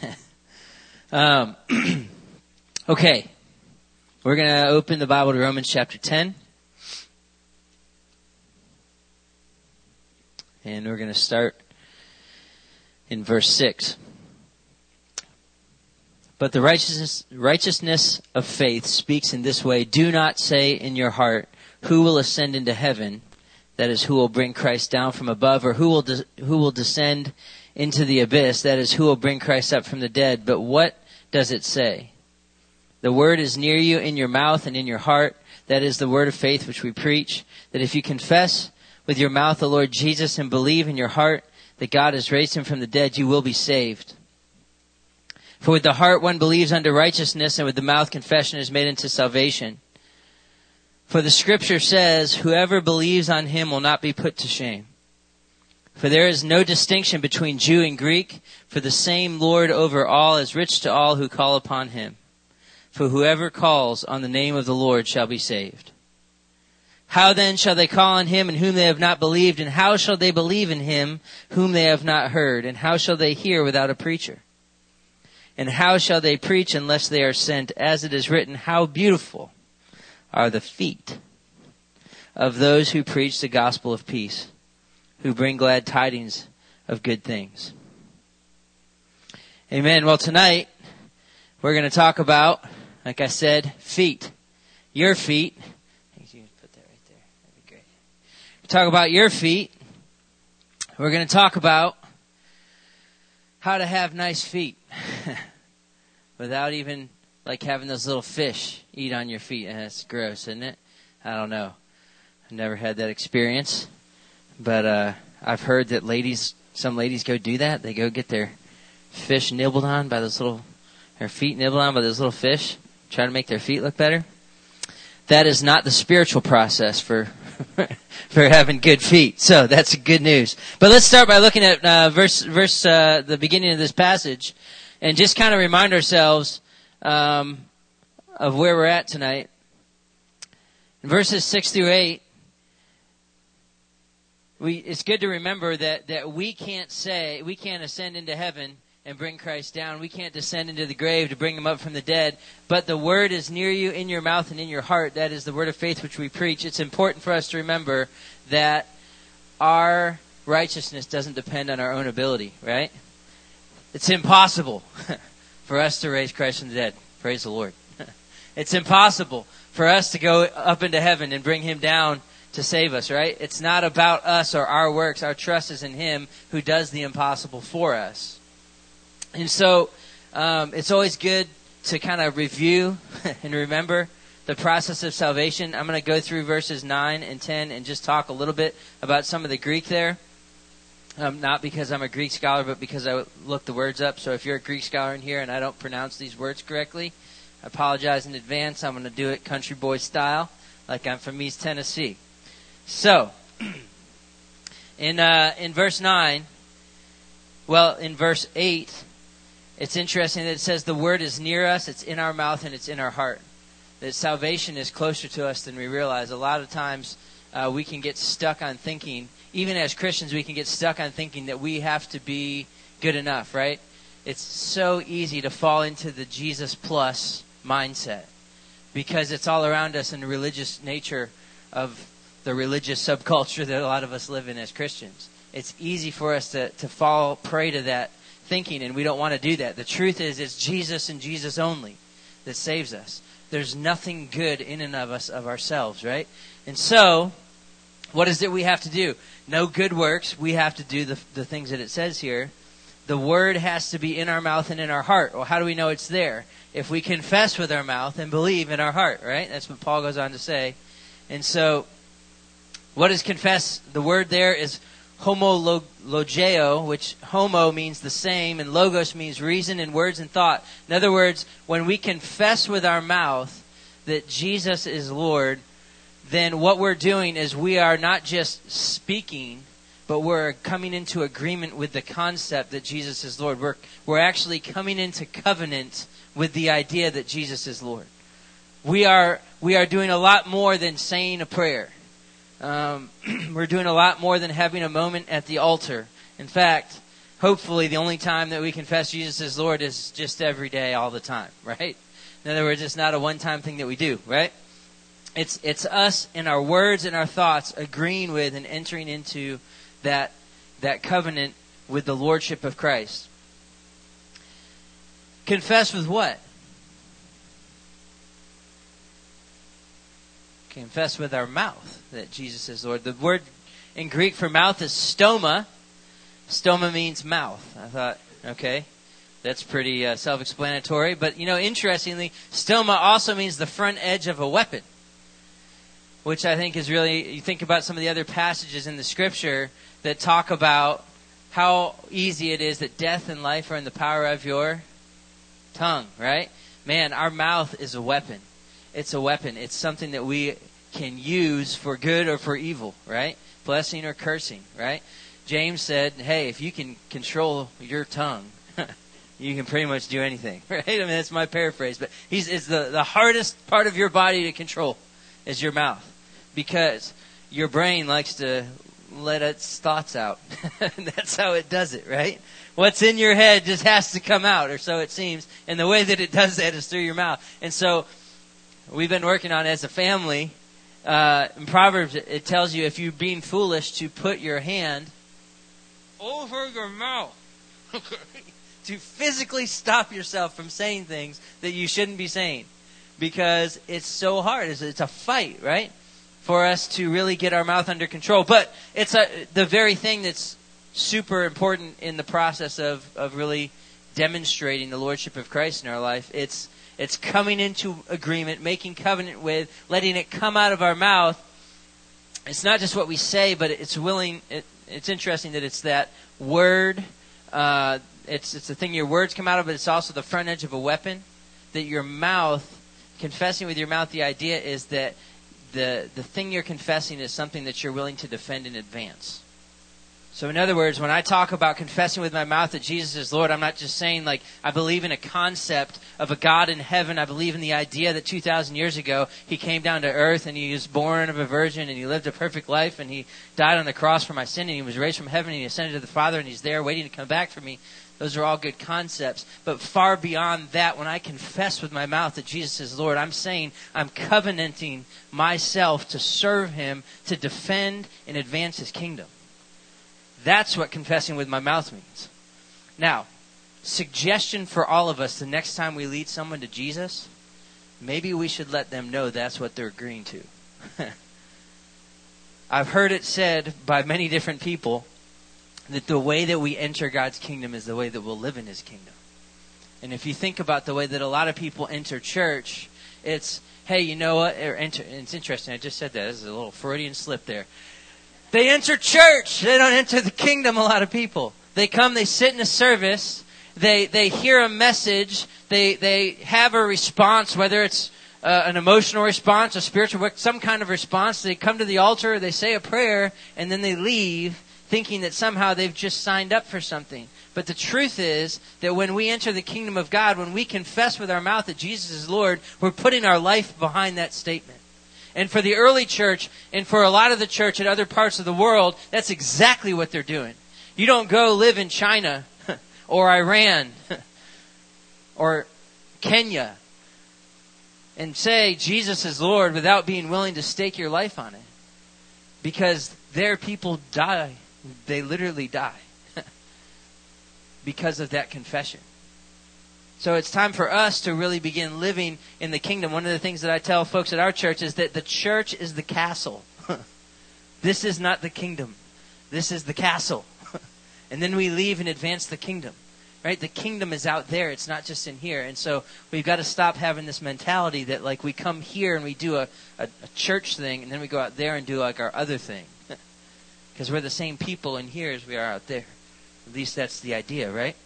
Okay. We're going to open the Bible to Romans chapter 10. And we're going to start in verse 6. But the righteousness of faith speaks in this way: do not say in your heart, who will ascend into heaven? That is, who will bring Christ down from above, or who will descend into the abyss? That is, who will bring Christ up from the dead? But what does it say? The word is near you, in your mouth and in your heart. That is the word of faith which we preach. That if you confess with your mouth the Lord Jesus and believe in your heart that God has raised him from the dead, you will be saved. For with the heart one believes unto righteousness, and with the mouth confession is made unto salvation. For the scripture says, whoever believes on him will not be put to shame. For there is no distinction between Jew and Greek, for the same Lord over all is rich to all who call upon him. For whoever calls on the name of the Lord shall be saved. How then shall they call on him in whom they have not believed? And how shall they believe in him whom they have not heard? And how shall they hear without a preacher? And how shall they preach unless they are sent? As it is written, how beautiful are the feet of those who preach the gospel of peace, who bring glad tidings of good things. Amen. Well, tonight we're going to talk about, like I said, feet. Your feet. You can put that right there. That'd be great. Talk about your feet. We're going to talk about how to have nice feet without even like having those little fish eat on your feet. And that's gross, isn't it? I don't know. I've never had that experience. But I've heard that some ladies go do that. They go get their fish nibbled on by their feet nibbled on by those little fish, try to make their feet look better. That is not the spiritual process for having good feet. So that's good news. But let's start by looking at the beginning of this passage, and just kind of remind ourselves of where we're at tonight. In verses 6 through 8, it's good to remember that we can't ascend into heaven and bring Christ down. We can't descend into the grave to bring him up from the dead. But the word is near you, in your mouth and in your heart. That is the word of faith which we preach. It's important for us to remember that our righteousness doesn't depend on our own ability, right? It's impossible for us to raise Christ from the dead. Praise the Lord. It's impossible for us to go up into heaven and bring him down to save us, right? It's not about us or our works. Our trust is in him who does the impossible for us. And so it's always good to kind of review and remember the process of salvation. I'm going to go through verses 9 and 10 and just talk a little bit about some of the Greek there. Not because I'm a Greek scholar, but because I looked the words up. So if you're a Greek scholar in here and I don't pronounce these words correctly, I apologize in advance. I'm going to do it country boy style, like I'm from East Tennessee. So, in verse 9, in verse 8, it's interesting that it says the word is near us, it's in our mouth, and it's in our heart. That salvation is closer to us than we realize. A lot of times we can get stuck on thinking, even as Christians, we can get stuck on thinking that we have to be good enough, right? It's so easy to fall into the Jesus plus mindset because it's all around us in the religious nature of the religious subculture that a lot of us live in as Christians. It's easy for us to fall prey to that thinking, and we don't want to do that. The truth is, it's Jesus and Jesus only that saves us. There's nothing good in and of us, of ourselves, right? And so, what is it we have to do? No good works. We have to do the things that it says here. The word has to be in our mouth and in our heart. Well, how do we know it's there? If we confess with our mouth and believe in our heart, right? That's what Paul goes on to say. And so, what is confess? The word there is homologeo, which homo means the same, and logos means reason and words and thought. In other words, when we confess with our mouth that Jesus is Lord, then what we're doing is we are not just speaking, but we're coming into agreement with the concept that Jesus is Lord. We're actually coming into covenant with the idea that Jesus is Lord. We are doing a lot more than saying a prayer. We're doing a lot more than having a moment at the altar. In fact, hopefully the only time that we confess Jesus as Lord is just every day, all the time, right? In other words, it's not a one-time thing that we do, right? It's us in our words and our thoughts agreeing with and entering into that covenant with the Lordship of Christ. Confess with what? Confess with our mouth that Jesus is Lord. The word in Greek for mouth is stoma. Stoma means mouth. I thought, okay, that's pretty self-explanatory. But, interestingly, stoma also means the front edge of a weapon, which I think is really, you think about some of the other passages in the Scripture that talk about how easy it is that death and life are in the power of your tongue, right? Man, our mouth is a weapon. It's a weapon. It's something that we can use for good or for evil, right? Blessing or cursing, right? James said, hey, if you can control your tongue, you can pretty much do anything, right? I mean, that's my paraphrase, but it's the hardest part of your body to control is your mouth, because your brain likes to let its thoughts out. That's how it does it, right? What's in your head just has to come out, or so it seems, and the way that it does that is through your mouth. And so we've been working on, as a family, in Proverbs, it tells you if you're being foolish to put your hand over your mouth to physically stop yourself from saying things that you shouldn't be saying, because it's so hard. It's a fight, right, for us to really get our mouth under control. But it's the very thing that's super important in the process of really demonstrating the Lordship of Christ in our life. It's coming into agreement, making covenant with, letting it come out of our mouth. It's not just what we say, but it's willing. It's interesting that it's that word. It's the thing your words come out of, but it's also the front edge of a weapon. That your mouth, confessing with your mouth, the idea is that the thing you're confessing is something that you're willing to defend in advance. So in other words, when I talk about confessing with my mouth that Jesus is Lord, I'm not just saying like I believe in a concept of a God in heaven. I believe in the idea that 2,000 years ago He came down to earth and He was born of a virgin and He lived a perfect life and He died on the cross for my sin and He was raised from heaven and He ascended to the Father and He's there waiting to come back for me. Those are all good concepts. But far beyond that, when I confess with my mouth that Jesus is Lord, I'm saying I'm covenanting myself to serve Him, to defend and advance His kingdom. That's what confessing with my mouth means. Now, suggestion for all of us, the next time we lead someone to Jesus, maybe we should let them know that's what they're agreeing to. I've heard it said by many different people that the way that we enter God's kingdom is the way that we'll live in His kingdom. And if you think about the way that a lot of people enter church, it's, hey, you know what? It's interesting. I just said that. This is a little Freudian slip there. They enter church. They don't enter the kingdom, a lot of people. They come, they sit in a service, they hear a message, they have a response, whether it's an emotional response, a spiritual, some kind of response. They come to the altar, they say a prayer, and then they leave thinking that somehow they've just signed up for something. But the truth is that when we enter the kingdom of God, when we confess with our mouth that Jesus is Lord, we're putting our life behind that statement. And for the early church, and for a lot of the church in other parts of the world, that's exactly what they're doing. You don't go live in China, or Iran, or Kenya, and say Jesus is Lord without being willing to stake your life on it. Because there people die. They literally die because of that confession. So it's time for us to really begin living in the kingdom. One of the things that I tell folks at our church is that the church is the castle. This is not the kingdom. This is the castle. And then we leave and advance the kingdom. Right? The kingdom is out there. It's not just in here. And so we've got to stop having this mentality that like we come here and we do a church thing and then we go out there and do like our other thing. Because we're the same people in here as we are out there. At least that's the idea, right?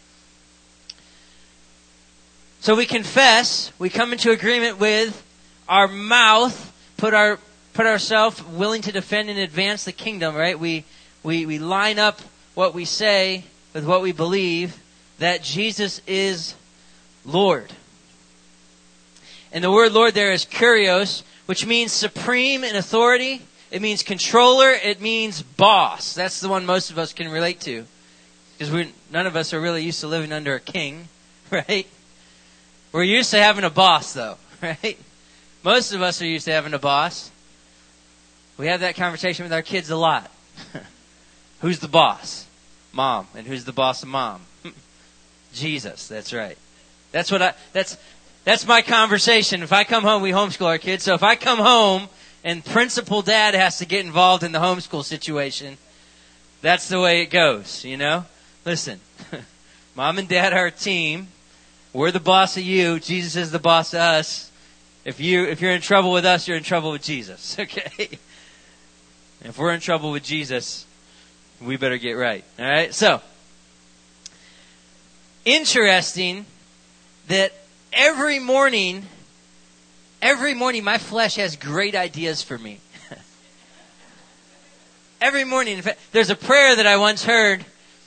So we confess, we come into agreement with our mouth, put ourselves willing to defend and advance the kingdom, right? We line up what we say with what we believe, that Jesus is Lord. And the word Lord there is kurios, which means supreme in authority. It means controller. It means boss. That's the one most of us can relate to. Because none of us are really used to living under a king, right? We're used to having a boss, though, right? Most of us are used to having a boss. We have that conversation with our kids a lot. Who's the boss? Mom. And who's the boss of mom? Jesus. That's right. That's my conversation. If I come home, we homeschool our kids. So if I come home and principal dad has to get involved in the homeschool situation, that's the way it goes, you know? Listen, mom and dad are a team. We're the boss of you. Jesus is the boss of us. If you're in trouble with us, you're in trouble with Jesus, okay? If we're in trouble with Jesus, we better get right, all right? So, interesting that every morning my flesh has great ideas for me. Every morning. In fact, there's a prayer that I once heard.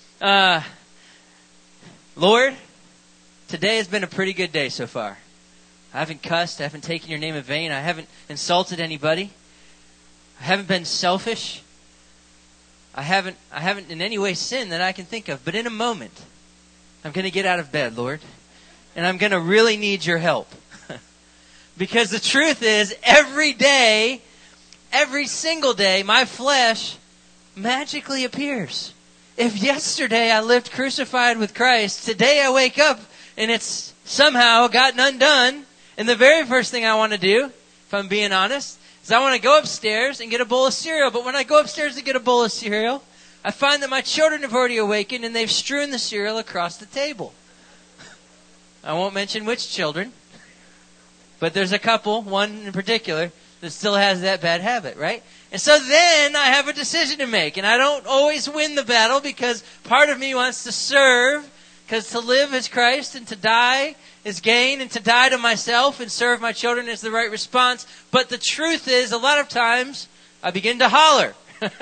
Lord, today has been a pretty good day so far. I haven't cussed. I haven't taken your name in vain. I haven't insulted anybody. I haven't been selfish. I haven't in any way sinned that I can think of. But in a moment, I'm going to get out of bed, Lord. And I'm going to really need your help. Because the truth is, every day, every single day, my flesh magically appears. If yesterday I lived crucified with Christ, today I wake up and it's somehow gotten undone. And the very first thing I want to do, if I'm being honest, is I want to go upstairs and get a bowl of cereal. But when I go upstairs to get a bowl of cereal, I find that my children have already awakened and they've strewn the cereal across the table. I won't mention which children, but there's a couple, one in particular, that still has that bad habit, right? And so then I have a decision to make, and I don't always win the battle because part of me wants to serve, because to live is Christ and to die is gain, and to die to myself and serve my children is the right response. But the truth is, a lot of times I begin to holler.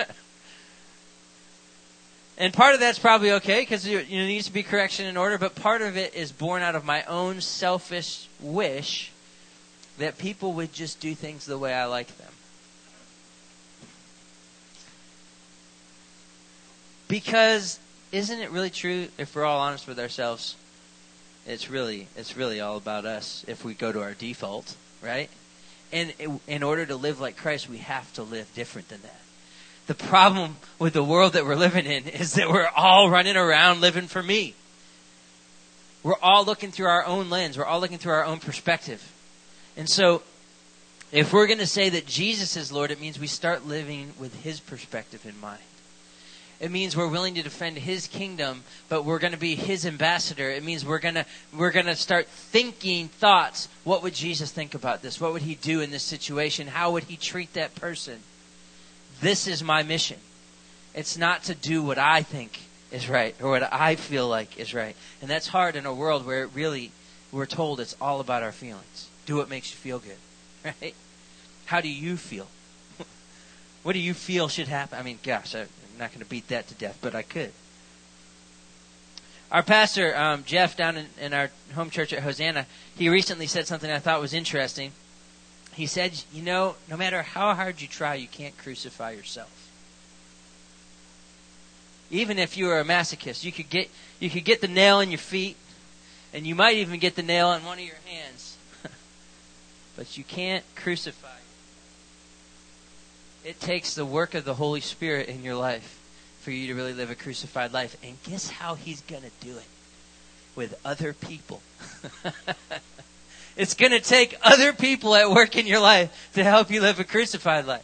And part of that's probably okay, because there needs to be correction in order, but part of it is born out of my own selfish wish that people would just do things the way I like them. Because isn't it really true, if we're all honest with ourselves, it's really all about us if we go to our default, right? And in order to live like Christ, we have to live different than that. The problem with the world that we're living in is that we're all running around living for me. We're all looking through our own lens. We're all looking through our own perspective. And so, if we're going to say that Jesus is Lord, it means we start living with His perspective in mind. It means we're willing to defend His kingdom, but we're going to be His ambassador. It means we're going to start thinking thoughts. What would Jesus think about this? What would He do in this situation? How would He treat that person? This is my mission. It's not to do what I think is right or what I feel like is right. And that's hard in a world where we're told it's all about our feelings. Do what makes you feel good, right? How do you feel? What do you feel should happen? I mean, gosh, I'm not going to beat that to death, but I could. Our pastor, Jeff, down in our home church at Hosanna, he recently said something I thought was interesting. He said, no matter how hard you try, you can't crucify yourself. Even if you were a masochist, you could get the nail in your feet, and you might even get the nail in one of your hands. But you can't crucify. It takes the work of the Holy Spirit in your life for you to really live a crucified life. And guess how He's going to do it? With other people. It's going to take other people at work in your life to help you live a crucified life.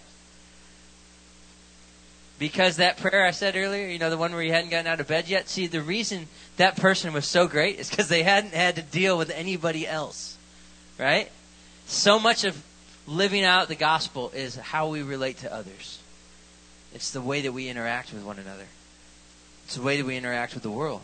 Because that prayer I said earlier, the one where you hadn't gotten out of bed yet, see, the reason that person was so great is because they hadn't had to deal with anybody else. Right? So much of living out the gospel is how we relate to others. It's the way that we interact with one another. It's the way that we interact with the world.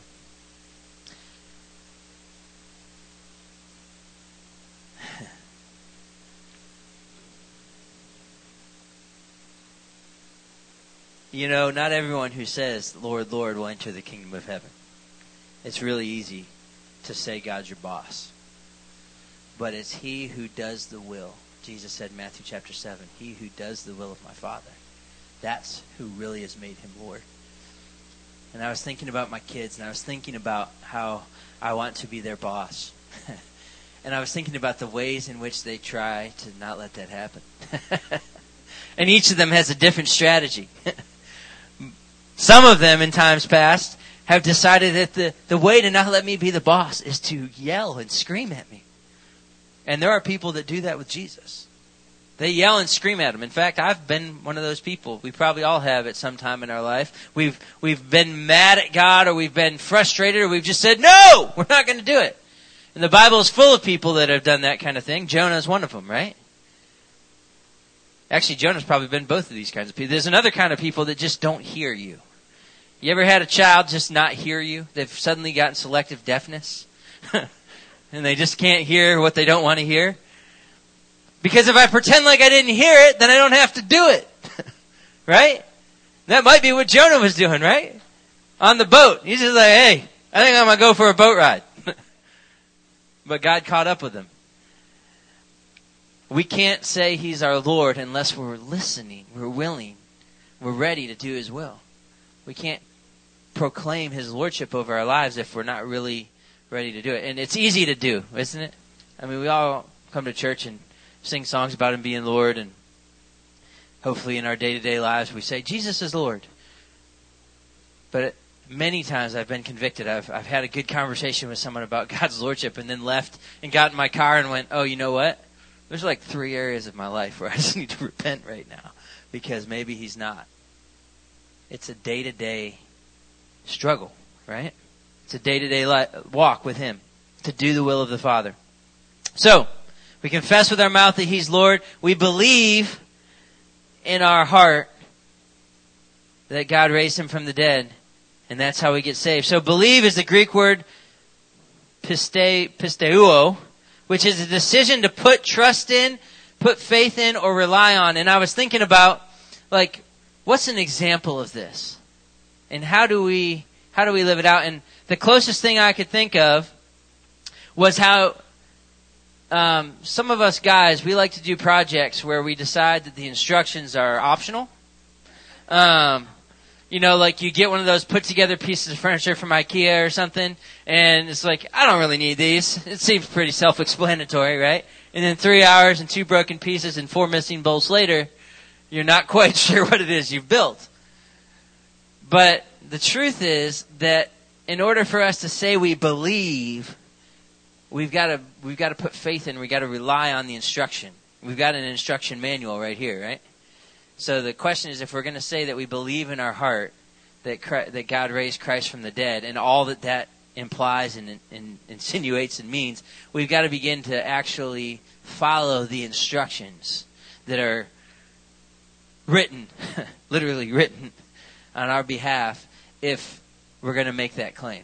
Not everyone who says, Lord, Lord, will enter the kingdom of heaven. It's really easy to say God's your boss. But it's He who does the will. Jesus said in Matthew chapter 7, He who does the will of my Father. That's who really has made Him Lord. And I was thinking about my kids, and I was thinking about how I want to be their boss. And I was thinking about the ways in which they try to not let that happen. And each of them has a different strategy. Some of them in times past have decided that the way to not let me be the boss is to yell and scream at me. And there are people that do that with Jesus. They yell and scream at him. In fact, I've been one of those people. We probably all have at some time in our life. We've been mad at God, or we've been frustrated, or we've just said, no, we're not going to do it. And the Bible is full of people that have done that kind of thing. Jonah is one of them, right? Actually, Jonah's probably been both of these kinds of people. There's another kind of people that just don't hear you. You ever had a child just not hear you? They've suddenly gotten selective deafness. And they just can't hear what they don't want to hear. Because if I pretend like I didn't hear it, then I don't have to do it. Right? That might be what Jonah was doing, right? On the boat. He's just like, hey, I think I'm going to go for a boat ride. But God caught up with him. We can't say he's our Lord unless we're listening, we're willing, we're ready to do his will. We can't proclaim his lordship over our lives if we're not really ready to do it. And it's easy to do, isn't it? I mean, we all come to church and sing songs about him being Lord, and hopefully in our day-to-day lives we say, Jesus is Lord. But many times I've been convicted. I've had a good conversation with someone about God's lordship and then left and got in my car and went, oh, you know what? There's like 3 areas of my life where I just need to repent right now because maybe he's not. It's a day-to-day struggle, right? It's a day-to-day walk with him to do the will of the Father. So, we confess with our mouth that he's Lord. We believe in our heart that God raised him from the dead. And that's how we get saved. So believe is the Greek word pisteuo, which is a decision to put trust in, put faith in, or rely on. And I was thinking about, like, what's an example of this? And how do we live it out? And the closest thing I could think of was how some of us guys, we like to do projects where we decide that the instructions are optional. You know, like you get one of those put together pieces of furniture from IKEA or something, and it's like, I don't really need these. It seems pretty self-explanatory, right? And then 3 hours and 2 broken pieces and 4 missing bolts later, you're not quite sure what it is you've built. But the truth is that in order for us to say we believe, we've got to put faith in, we've got to rely on the instruction. We've got an instruction manual right here, right? So the question is, if we're going to say that we believe in our heart that God raised Christ from the dead and all that implies and insinuates and means, we've got to begin to actually follow the instructions that are written, literally written, on our behalf if we're going to make that claim.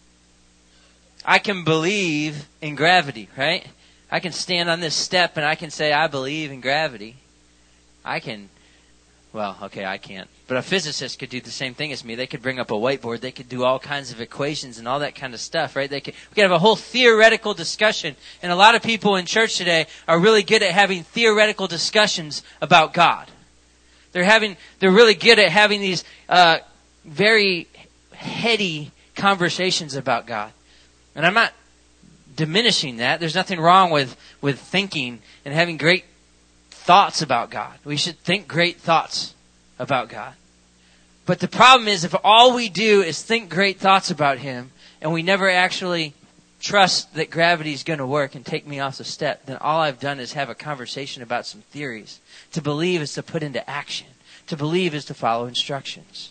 I can believe in gravity, right? I can stand on this step and I can say, I believe in gravity. I can't. But a physicist could do the same thing as me. They could bring up a whiteboard. They could do all kinds of equations and all that kind of stuff, right? We could have a whole theoretical discussion. And a lot of people in church today are really good at having theoretical discussions about God. They're really good at having these very heady conversations about God. And I'm not diminishing that. There's nothing wrong with thinking and having great thoughts about God. We should think great thoughts about God. But the problem is if all we do is think great thoughts about him and we never actually trust that gravity is going to work and take me off the step, then all I've done is have a conversation about some theories. To believe is to put into action. To believe is to follow instructions.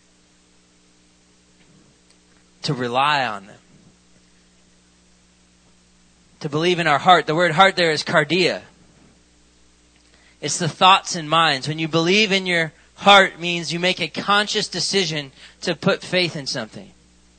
To rely on them. To believe in our heart. The word heart there is cardia. It's the thoughts and minds. When you believe in your heart means you make a conscious decision to put faith in something.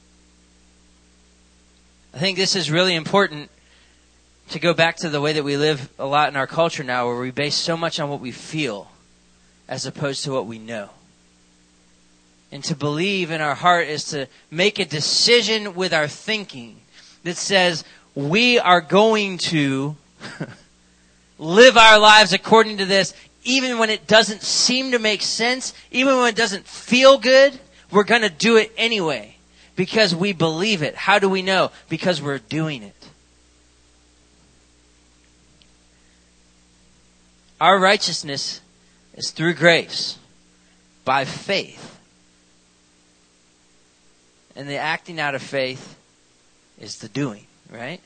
I think this is really important to go back to the way that we live a lot in our culture now, where we base so much on what we feel as opposed to what we know. And to believe in our heart is to make a decision with our thinking that says we are going to live our lives according to this, even when it doesn't seem to make sense, even when it doesn't feel good. We're going to do it anyway because we believe it. How do we know? Because we're doing it. Our righteousness is through grace, by faith. And the acting out of faith is the doing, right?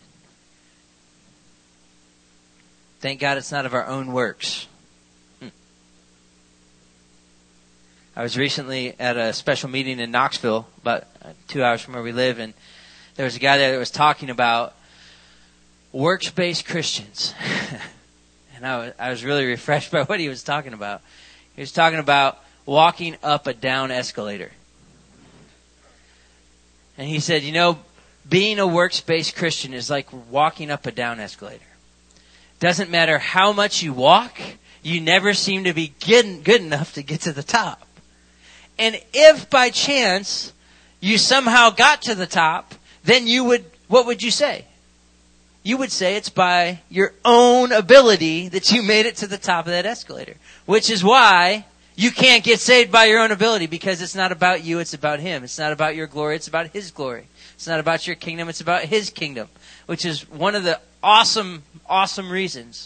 Thank God it's not of our own works. I was recently at a special meeting in Knoxville, about 2 hours from where we live, and there was a guy there that was talking about works-based Christians. And I was really refreshed by what he was talking about. He was talking about walking up a down escalator. And he said, being a works-based Christian is like walking up a down escalator. Doesn't matter how much you walk, you never seem to be good enough to get to the top. And if by chance you somehow got to the top, then what would you say? You would say it's by your own ability that you made it to the top of that escalator. Which is why you can't get saved by your own ability, because it's not about you, it's about Him. It's not about your glory, it's about His glory. It's not about your kingdom, it's about His kingdom. Which is one of the awesome, awesome reasons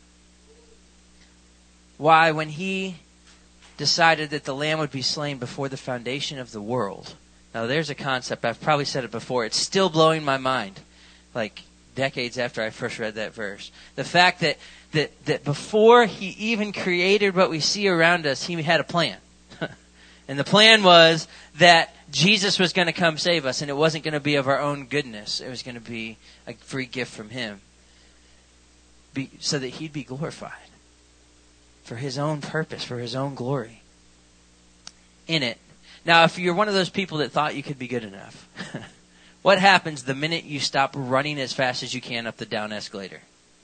why when He decided that the Lamb would be slain before the foundation of the world. Now there's a concept, I've probably said it before, it's still blowing my mind. Like decades after I first read that verse. The fact that before He even created what we see around us, He had a plan. And the plan was that Jesus was going to come save us, and it wasn't going to be of our own goodness. It was going to be a free gift from Him. So that He'd be glorified. For His own purpose, for His own glory. In it. Now, if you're one of those people that thought you could be good enough, what happens the minute you stop running as fast as you can up the down escalator?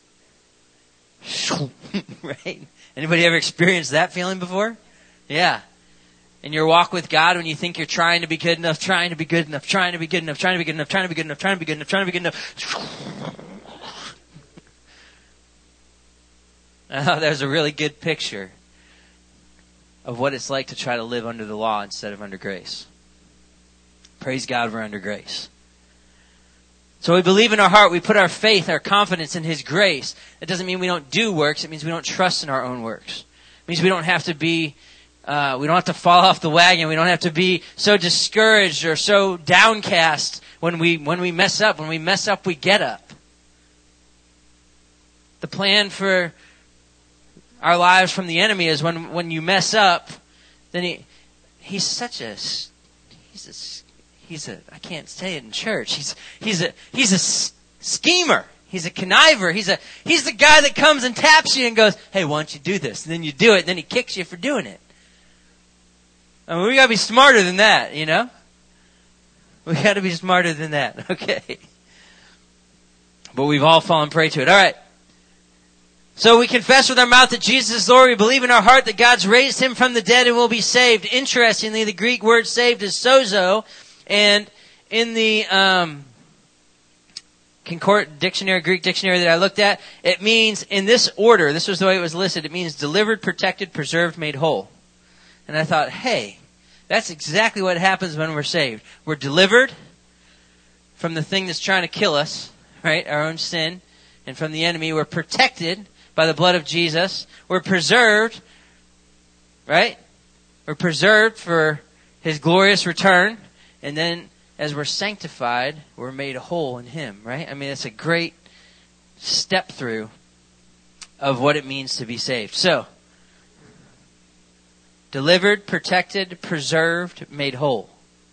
Right? Anybody ever experienced that feeling before? Yeah. In your walk with God, when you think you're trying to be good enough, trying to be good enough, trying to be good enough, trying to be good enough, trying to be good enough, trying to be good enough, trying to be good enough. There's a really good picture of what it's like to try to live under the law instead of under grace. Praise God, we're under grace. So we believe in our heart, we put our faith, our confidence in His grace. It doesn't mean we don't do works, it means we don't trust in our own works. It means we don't have to be, we don't have to fall off the wagon, we don't have to be so discouraged or so downcast when we mess up. When we mess up, we get up. The plan for our lives from the enemy is when you mess up, then he's a I can't say it in church. He's a schemer. He's a conniver. He's the guy that comes and taps you and goes, "Hey, why don't you do this?" And then you do it, and then he kicks you for doing it. I mean, we gotta be smarter than that, We gotta be smarter than that, okay? But we've all fallen prey to it. All right. So we confess with our mouth that Jesus is Lord. We believe in our heart that God's raised Him from the dead and will be saved. Interestingly, the Greek word saved is sozo. And in the Concord dictionary, Greek dictionary that I looked at, it means in this order, this was the way it was listed, it means delivered, protected, preserved, made whole. And I thought, hey, that's exactly what happens when we're saved. We're delivered from the thing that's trying to kill us, right? Our own sin. And from the enemy. We're protected by the blood of Jesus. We're preserved, right? We're preserved for His glorious return. And then as we're sanctified, we're made whole in Him, right? I mean, it's a great step through of what it means to be saved. So, delivered, protected, preserved, made whole.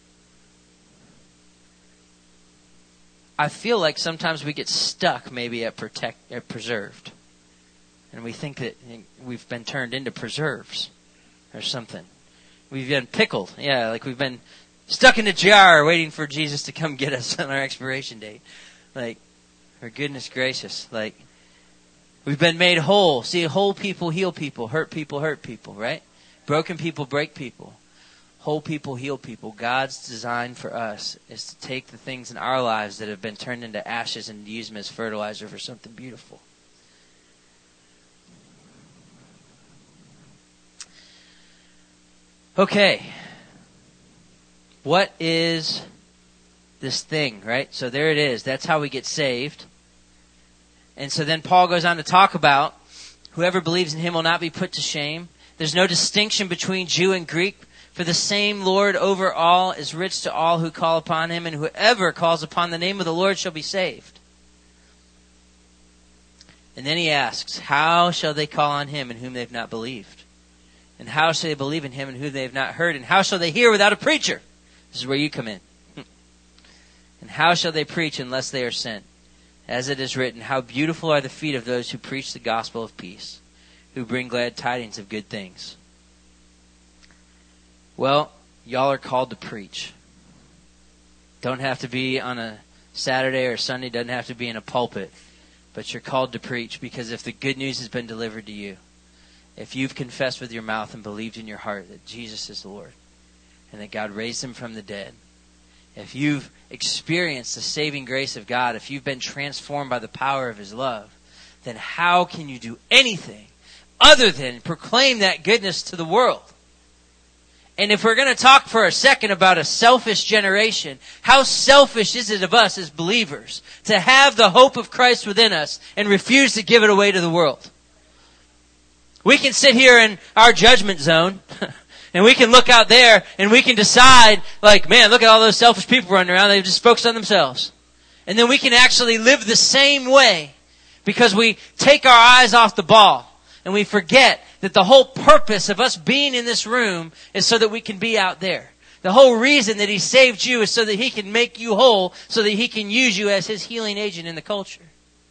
I feel like sometimes we get stuck maybe at preserved. And we think that we've been turned into preserves or something. We've been pickled. Yeah, like we've been stuck in a jar waiting for Jesus to come get us on our expiration date. Like, for goodness gracious. Like, we've been made whole. See, whole people heal people. Hurt people, right? Broken people break people. Whole people heal people. God's design for us is to take the things in our lives that have been turned into ashes and use them as fertilizer for something beautiful. Okay. What is this thing, right? So there it is. That's how we get saved. And so then Paul goes on to talk about whoever believes in him will not be put to shame. There's no distinction between Jew and Greek, for the same Lord over all is rich to all who call upon him, and whoever calls upon the name of the Lord shall be saved. And then he asks, how shall they call on him in whom they've not believed? And how shall they believe in him in whom they have not heard? And how shall they hear without a preacher? This is where you come in. And how shall they preach unless they are sent? As it is written, how beautiful are the feet of those who preach the gospel of peace, who bring glad tidings of good things. Well, y'all are called to preach. Don't have to be on a Saturday or Sunday, doesn't have to be in a pulpit, but you're called to preach, because if the good news has been delivered to you, if you've confessed with your mouth and believed in your heart that Jesus is the Lord and that God raised him from the dead, if you've experienced the saving grace of God, if you've been transformed by the power of his love, then how can you do anything other than proclaim that goodness to the world? And if we're going to talk for a second about a selfish generation, how selfish is it of us as believers to have the hope of Christ within us and refuse to give it away to the world? We can sit here in our judgment zone and we can look out there and we can decide, like, man, look at all those selfish people running around. They just focus on themselves. And then we can actually live the same way because we take our eyes off the ball and we forget that the whole purpose of us being in this room is so that we can be out there. The whole reason that he saved you is so that he can make you whole, so that he can use you as his healing agent in the culture.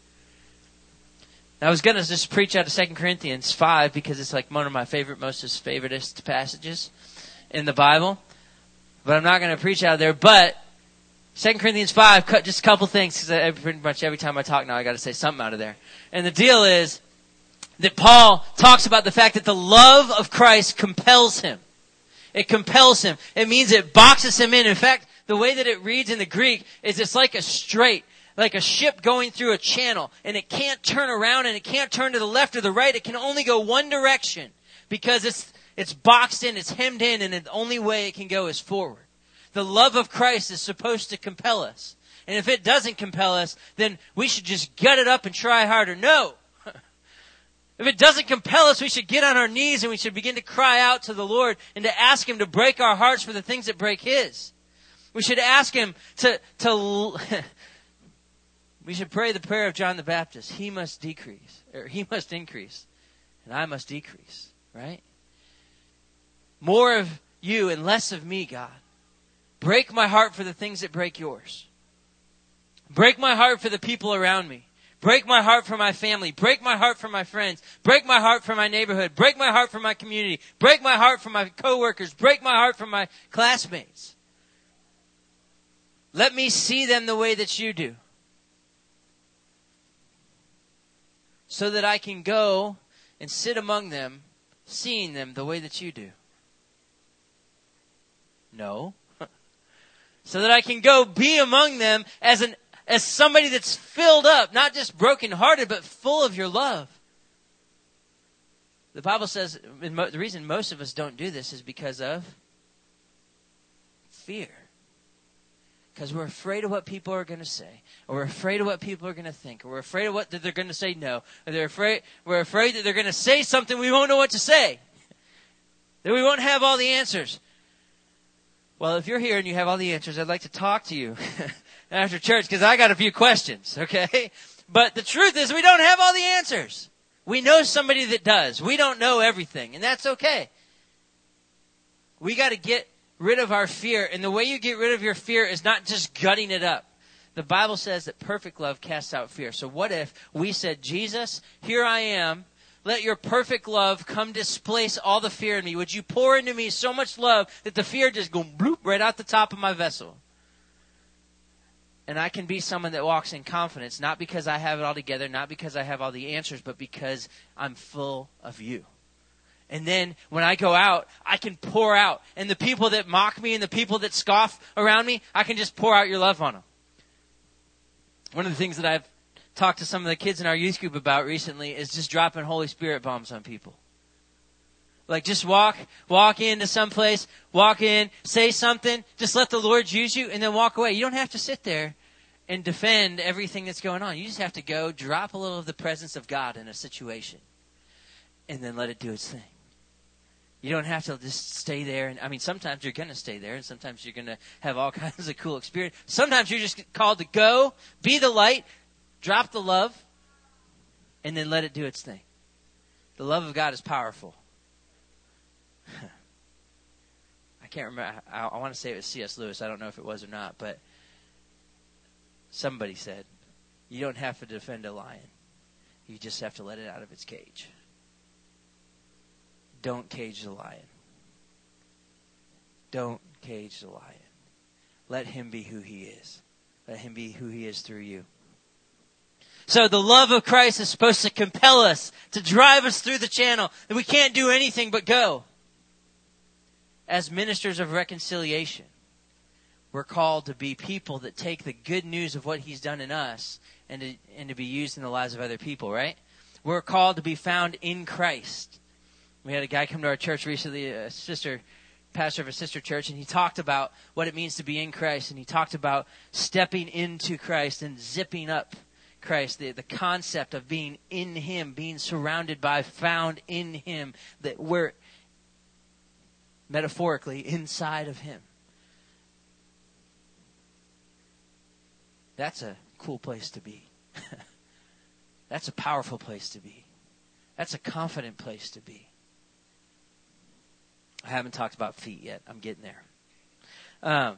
I was going to just preach out of 2 Corinthians 5 because it's like one of my favoriteest passages in the Bible. But I'm not going to preach out of there. But 2 Corinthians 5, just a couple things, because pretty much every time I talk now I got to say something out of there. And the deal is that Paul talks about the fact that the love of Christ compels him. It compels him. It means it boxes him in. In fact, the way that it reads in the Greek is it's like a ship going through a channel, and it can't turn around and it can't turn to the left or the right. It can only go one direction because it's boxed in, it's hemmed in, and the only way it can go is forward. The love of Christ is supposed to compel us. And if it doesn't compel us, then we should just gut it up and try harder. No! If it doesn't compel us, we should get on our knees and we should begin to cry out to the Lord and to ask him to break our hearts for the things that break his. We should ask him we should pray the prayer of John the Baptist. He must increase, and I must decrease, right? More of you and less of me, God. Break my heart for the things that break yours. Break my heart for the people around me. Break my heart for my family. Break my heart for my friends. Break my heart for my neighborhood. Break my heart for my community. Break my heart for my coworkers. Break my heart for my classmates. Let me see them the way that you do, so that I can go and sit among them, seeing them the way that you do. No. So that I can go be among them as somebody that's filled up, not just brokenhearted, but full of your love. The Bible says the reason most of us don't do this is because of fear. Because we're afraid of what people are going to say, or we're afraid of what people are going to think, or we're afraid of that they're going to say no, or we're afraid that they're going to say something we won't know what to say, that we won't have all the answers. Well, if you're here and you have all the answers, I'd like to talk to you after church, because I got a few questions, okay? But the truth is we don't have all the answers. We know somebody that does. We don't know everything, and that's okay. We got to get rid of our fear, and the way you get rid of your fear is not just gutting it up. The Bible says that perfect love casts out fear. So what if we said, Jesus, here I am. Let your perfect love come displace all the fear in me. Would you pour into me so much love that the fear just go bloop right out the top of my vessel? And I can be someone that walks in confidence, not because I have it all together, not because I have all the answers, but because I'm full of you. And then when I go out, I can pour out. And the people that mock me and the people that scoff around me, I can just pour out your love on them. One of the things that I've talked to some of the kids in our youth group about recently is just dropping Holy Spirit bombs on people. Like just walk into some place, walk in, say something, just let the Lord use you, and then walk away. You don't have to sit there and defend everything that's going on. You just have to go drop a little of the presence of God in a situation and then let it do its thing. You don't have to just stay there. And I mean, sometimes you're going to stay there, and sometimes you're going to have all kinds of cool experience. Sometimes you're just called to go, be the light, drop the love, and then let it do its thing. The love of God is powerful. I can't remember. I want to say it was C.S. Lewis. I don't know if it was or not, but somebody said, you don't have to defend a lion. You just have to let it out of its cage. Don't cage the lion. Don't cage the lion. Let him be who he is. Let him be who he is through you. So the love of Christ is supposed to compel us, to drive us through the channel, that we can't do anything but go. As ministers of reconciliation, we're called to be people that take the good news of what he's done in us and to be used in the lives of other people, right? We're called to be found in Christ. We had a guy come to our church recently, pastor of a sister church, and he talked about what it means to be in Christ, and he talked about stepping into Christ and zipping up Christ, the concept of being in him, being surrounded by, found in him, that we're metaphorically inside of him. That's a cool place to be. That's a powerful place to be. That's a confident place to be. I haven't talked about feet yet. I'm getting there.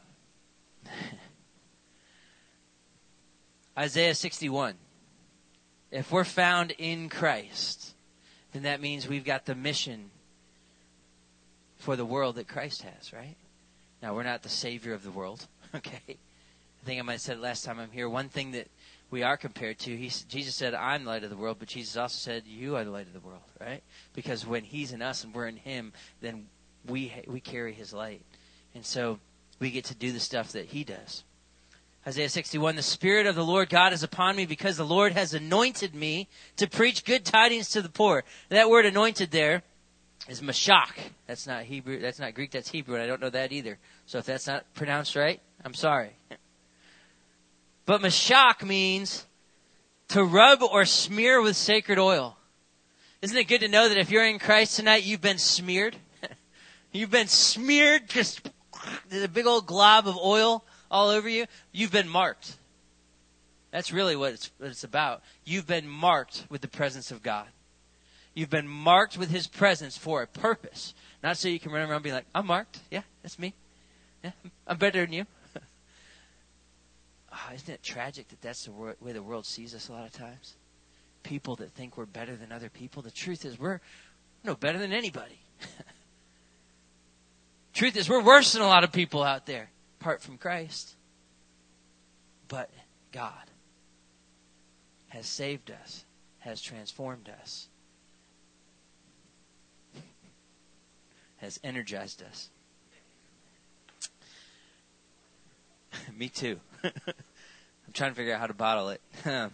Isaiah 61. If we're found in Christ, then that means we've got the mission for the world that Christ has, right? Now, we're not the Savior of the world, okay? I think I might have said it last time I'm here. One thing that we are compared to, Jesus said, I'm the light of the world, but Jesus also said, you are the light of the world, right? Because when he's in us and we're in him, then we carry his light. And so we get to do the stuff that he does. Isaiah 61, the Spirit of the Lord God is upon me because the Lord has anointed me to preach good tidings to the poor. That word anointed there is mashach. That's not Hebrew. That's not Greek. That's Hebrew, and I don't know that either. So if that's not pronounced right, I'm sorry. But mashach means to rub or smear with sacred oil. Isn't it good to know that if you're in Christ tonight, you've been smeared? You've been smeared, just there's a big old glob of oil all over you. You've been marked. That's really what it's about. You've been marked with the presence of God. You've been marked with his presence for a purpose. Not so you can run around and be like, I'm marked. Yeah, that's me. Yeah, I'm better than you. Isn't it tragic that that's the way the world sees us a lot of times? People that think we're better than other people. The truth is we're no better than anybody. Truth is we're worse than a lot of people out there apart from Christ. But God has saved us, has transformed us, has energized us. Me too. I'm trying to figure out how to bottle it.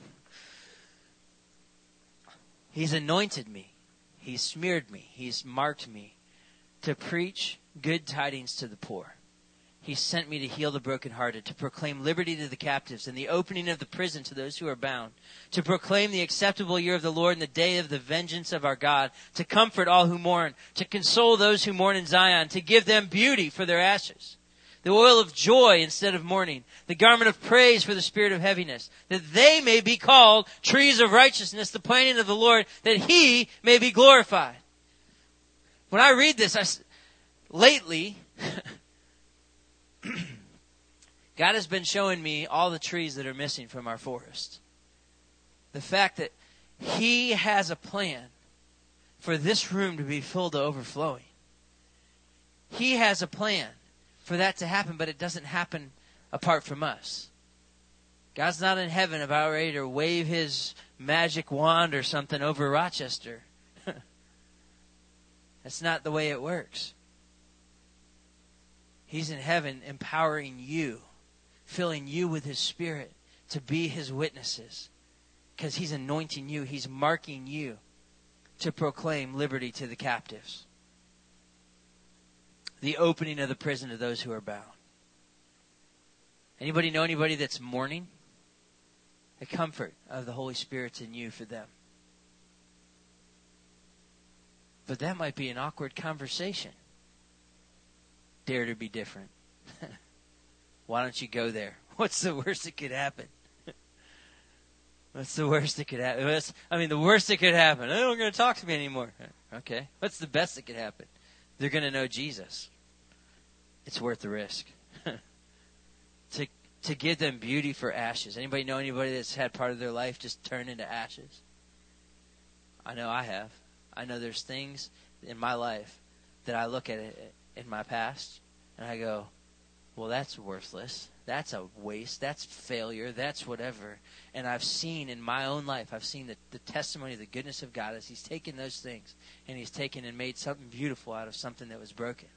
He's anointed me. He's smeared me. He's marked me to preach good tidings to the poor. He sent me to heal the brokenhearted, to proclaim liberty to the captives and the opening of the prison to those who are bound, to proclaim the acceptable year of the Lord and the day of the vengeance of our God, to comfort all who mourn, to console those who mourn in Zion, to give them beauty for their ashes, the oil of joy instead of mourning, the garment of praise for the spirit of heaviness, that they may be called trees of righteousness, the planting of the Lord, that he may be glorified. When I read this, lately, God has been showing me all the trees that are missing from our forest. The fact that he has a plan for this room to be filled to overflowing. He has a plan for that to happen, but it doesn't happen apart from us. God's not in heaven about ready to wave his magic wand or something over Rochester. That's not the way it works. He's in heaven empowering you, filling you with his Spirit to be his witnesses. Because he's anointing you. He's marking you to proclaim liberty to the captives. The opening of the prison to those who are bound. Anybody know anybody that's mourning? The comfort of the Holy Spirit's in you for them. But that might be an awkward conversation. Dare to be different. Why don't you go there? What's the worst that could happen? What's the worst that could happen? The worst that could happen. They're not going to talk to me anymore. Okay. What's the best that could happen? They're going to know Jesus. It's worth the risk. To give them beauty for ashes. Anybody know anybody that's had part of their life just turn into ashes? I know I have. I know there's things in my life that I look at it in my past and I go, well, that's worthless. That's a waste. That's failure. That's whatever. And I've seen in my own life, I've seen the testimony of the goodness of God as He's taken those things and He's taken and made something beautiful out of something that was broken.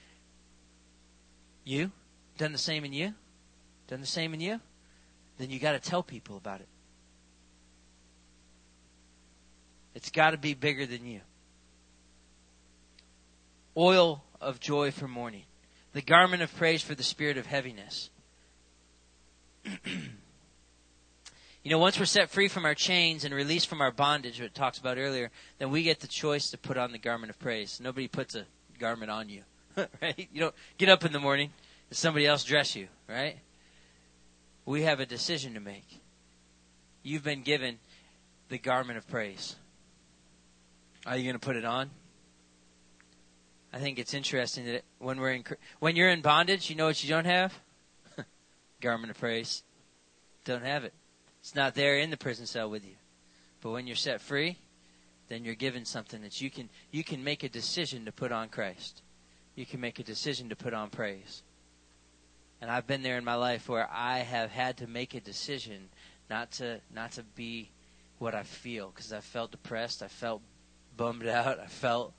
You? Done the same in you? Done the same in you? Then you got to tell people about it. It's got to be bigger than you. Oil of joy for mourning. The garment of praise for the spirit of heaviness. Once we're set free from our chains and released from our bondage, what it talks about earlier, then we get the choice to put on the garment of praise. Nobody puts a garment on you, right? You don't get up in the morning and somebody else dress you, right? We have a decision to make. You've been given the garment of praise. Are you going to put it on? I think it's interesting that when you're in bondage, you know what you don't have? Garment of praise. Don't have it. It's not there in the prison cell with you. But when you're set free, then you're given something that you can make a decision to put on Christ. You can make a decision to put on praise. And I've been there in my life where I have had to make a decision not to be what I feel, because I felt depressed, I felt bummed out, I felt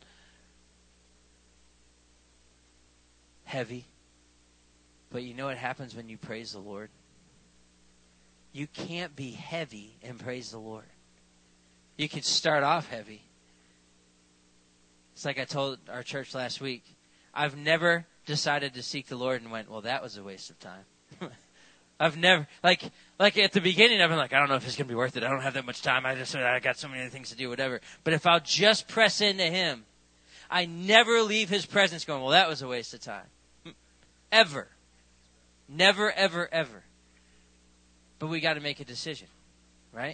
heavy. But you know what happens when you praise the Lord? You can't be heavy and praise the Lord. You can start off heavy. It's like I told our church last week. I've never decided to seek the Lord and went, well, that was a waste of time. I've never, like at the beginning, I've been like, I don't know if it's going to be worth it. I don't have that much time. I got so many other things to do, whatever. But if I'll just press into Him, I never leave His presence going, well, that was a waste of time. Ever. Never, ever, ever. But we got to make a decision, right?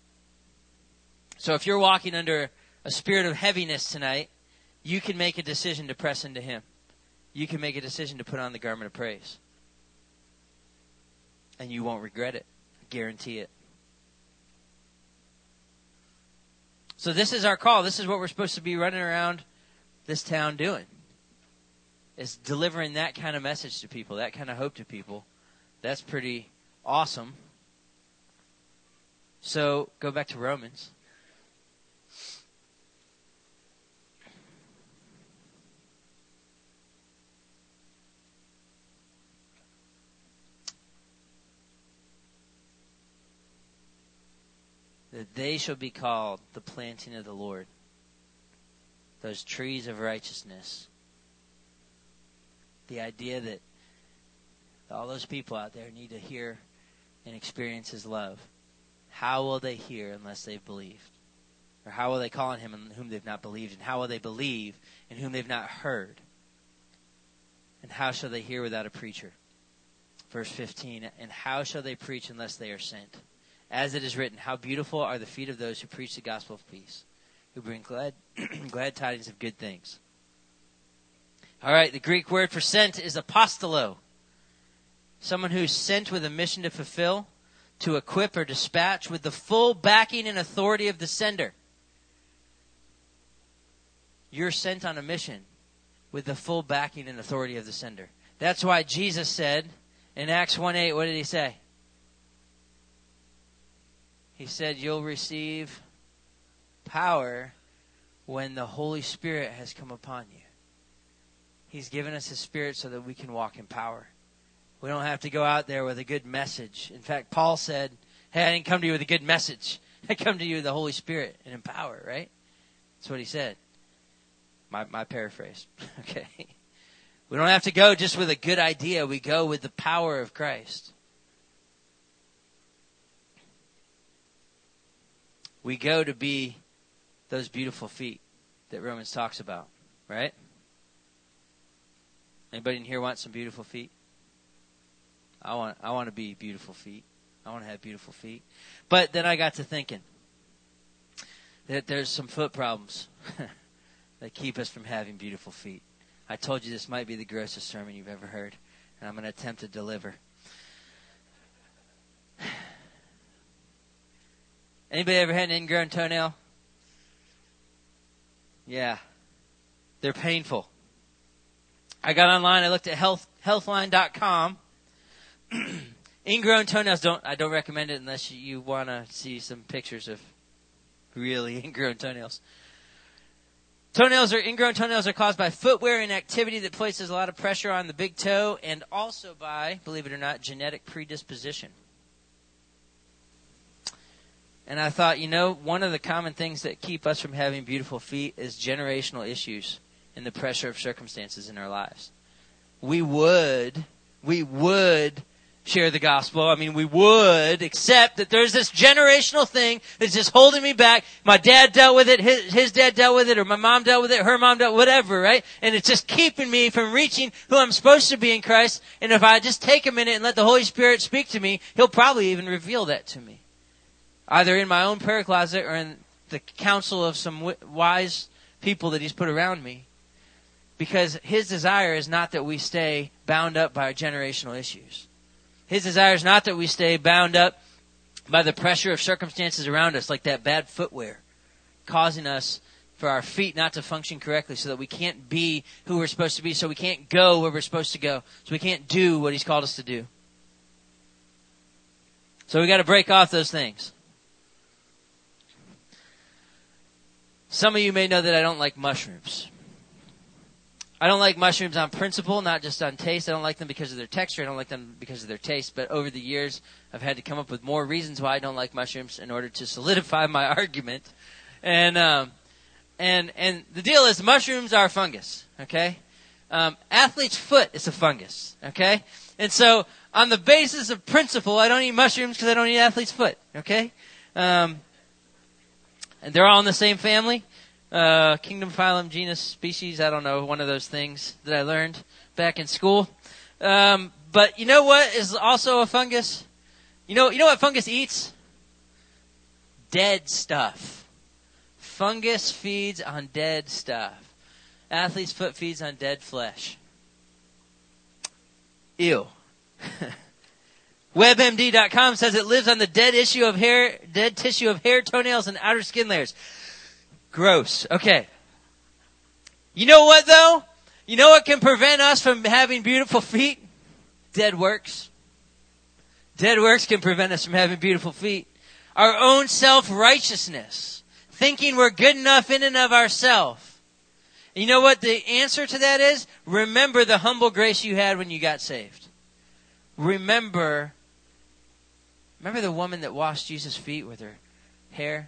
So if you're walking under a spirit of heaviness tonight, you can make a decision to press into Him. You can make a decision to put on the garment of praise. And you won't regret it. I guarantee it. So this is our call. This is what we're supposed to be running around this town doing. Is delivering that kind of message to people, that kind of hope to people. That's pretty awesome. So go back to Romans. That they shall be called the planting of the Lord, those trees of righteousness. The idea that all those people out there need to hear and experience His love. How will they hear unless they've believed? Or how will they call on Him in whom they've not believed? And how will they believe in whom they've not heard? And how shall they hear without a preacher? Verse 15, and how shall they preach unless they are sent? As it is written, how beautiful are the feet of those who preach the gospel of peace, who bring glad tidings of good things. All right, the Greek word for sent is apostolo. Someone who's sent with a mission to fulfill, to equip or dispatch with the full backing and authority of the sender. You're sent on a mission with the full backing and authority of the sender. That's why Jesus said in Acts 1:8, what did He say? He said, you'll receive power when the Holy Spirit has come upon you. He's given us His Spirit so that we can walk in power. We don't have to go out there with a good message. In fact, Paul said, hey, I didn't come to you with a good message. I come to you with the Holy Spirit and in power, right? That's what he said. My paraphrase. Okay. We don't have to go just with a good idea. We go with the power of Christ. We go to be those beautiful feet that Romans talks about, right? Anybody in here want some beautiful feet? I want to be beautiful feet. I want to have beautiful feet. But then I got to thinking that there's some foot problems that keep us from having beautiful feet. I told you this might be the grossest sermon you've ever heard, and I'm going to attempt to deliver. Anybody ever had an ingrown toenail? Yeah. They're painful. I got online, I looked at healthline.com. Ingrown toenails, I don't recommend it unless you want to see some pictures of really ingrown toenails. Ingrown toenails are caused by footwear and activity that places a lot of pressure on the big toe, and also by, believe it or not, genetic predisposition. And I thought, one of the common things that keep us from having beautiful feet is generational issues and the pressure of circumstances in our lives. We would share the gospel. I mean, we would accept that there's this generational thing that's just holding me back. My dad dealt with it, his dad dealt with it, or my mom dealt with it, her mom dealt with it, whatever, right? And it's just keeping me from reaching who I'm supposed to be in Christ. And if I just take a minute and let the Holy Spirit speak to me, He'll probably even reveal that to me. Either in my own prayer closet or in the counsel of some wise people that He's put around me. Because His desire is not that we stay bound up by our generational issues. His desire is not that we stay bound up by the pressure of circumstances around us, like that bad footwear, causing us for our feet not to function correctly, so that we can't be who we're supposed to be, so we can't go where we're supposed to go, so we can't do what He's called us to do. So we got to break off those things. Some of you may know that I don't like mushrooms. I don't like mushrooms on principle, not just on taste. I don't like them because of their texture. I don't like them because of their taste. But over the years, I've had to come up with more reasons why I don't like mushrooms in order to solidify my argument. And the deal is, mushrooms are fungus. Okay, athlete's foot is a fungus. Okay, and so on the basis of principle, I don't eat mushrooms because I don't eat athlete's foot. Okay, and they're all in the same family. Kingdom, phylum, genus, species, I don't know, one of those things that I learned back in school. But you know what is also a fungus? You know what fungus eats? Dead stuff. Fungus feeds on dead stuff. Athlete's foot feeds on dead flesh. Ew. WebMD.com says it lives on the dead tissue of hair, toenails, and outer skin layers. Gross. Okay. You know what, though? You know what can prevent us from having beautiful feet? Dead works. Dead works can prevent us from having beautiful feet. Our own self-righteousness. Thinking we're good enough in and of ourselves. You know what the answer to that is? Remember the humble grace you had when you got saved. Remember the woman that washed Jesus' feet with her hair?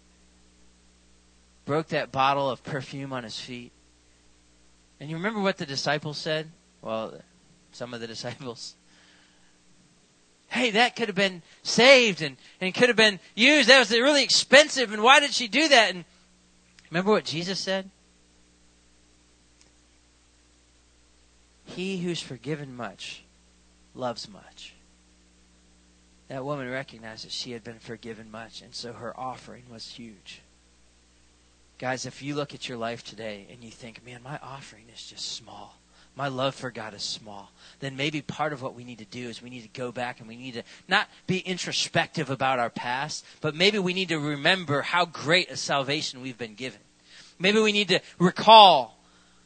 Broke that bottle of perfume on His feet. And you remember what the disciples said? Well, some of the disciples. Hey, that could have been saved and could have been used. That was really expensive. And why did she do that? And remember what Jesus said? He who's forgiven much loves much. That woman recognized that she had been forgiven much, and so her offering was huge. Guys, if you look at your life today and you think, man, my offering is just small. My love for God is small. Then maybe part of what we need to do is we need to go back and we need to not be introspective about our past, but maybe we need to remember how great a salvation we've been given. Maybe we need to recall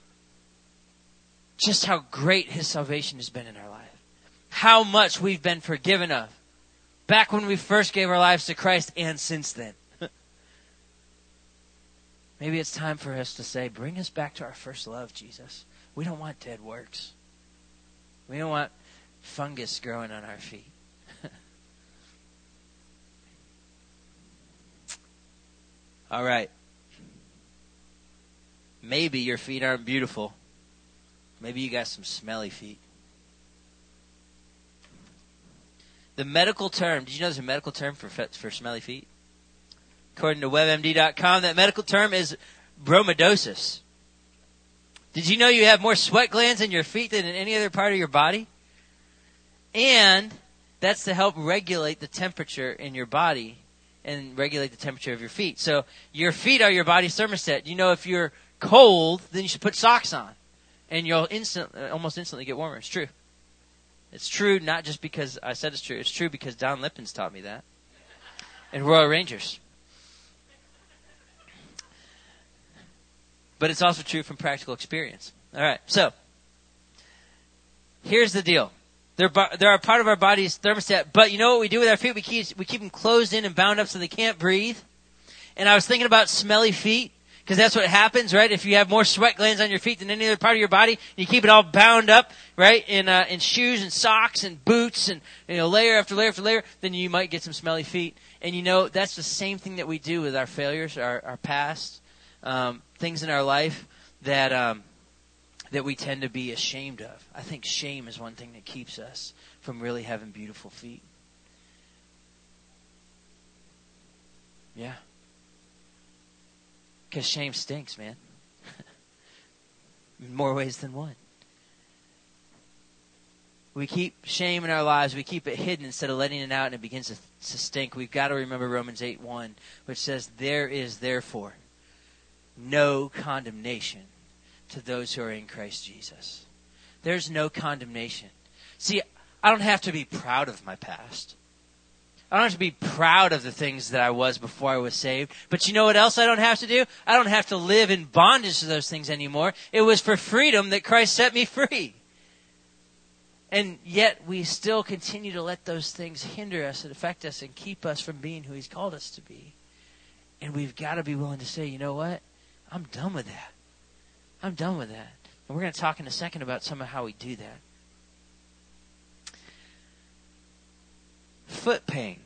just how great His salvation has been in our life. How much we've been forgiven of. Back when we first gave our lives to Christ and since then. Maybe it's time for us to say, bring us back to our first love, Jesus. We don't want dead works. We don't want fungus growing on our feet. All right. Maybe your feet aren't beautiful. Maybe you got some smelly feet. The medical term, did you know there's a medical term for smelly feet? According to WebMD.com, that medical term is bromodosis. Did you know you have more sweat glands in your feet than in any other part of your body? And that's to help regulate the temperature in your body and regulate the temperature of your feet. So your feet are your body's thermostat. You know, if you're cold, then you should put socks on. And you'll almost instantly get warmer. It's true. It's true not just because I said it's true. It's true because Don Lippins taught me that. And Royal Rangers. But it's also true from practical experience. All right, so here's the deal. They're a part of our body's thermostat, but you know what we do with our feet? We keep them closed in and bound up so they can't breathe. And I was thinking about smelly feet, because that's what happens, right? If you have more sweat glands on your feet than any other part of your body, you keep it all bound up, right, in shoes and socks and boots and layer after layer after layer, then you might get some smelly feet. And that's the same thing that we do with our failures, our past, things in our life that we tend to be ashamed of. I think shame is one thing that keeps us from really having beautiful feet. Yeah. Because shame stinks, man. In more ways than one. We keep shame in our lives. We keep it hidden instead of letting it out, and it begins to stink. We've got to remember Romans 8:1, which says, "There is therefore no condemnation to those who are in Christ Jesus." There's no condemnation. See, I don't have to be proud of my past. I don't have to be proud of the things that I was before I was saved. But you know what else I don't have to do? I don't have to live in bondage to those things anymore. It was for freedom that Christ set me free. And yet we still continue to let those things hinder us and affect us and keep us from being who He's called us to be. And we've got to be willing to say, you know what? I'm done with that. I'm done with that. And we're going to talk in a second about some of how we do that. Foot pain.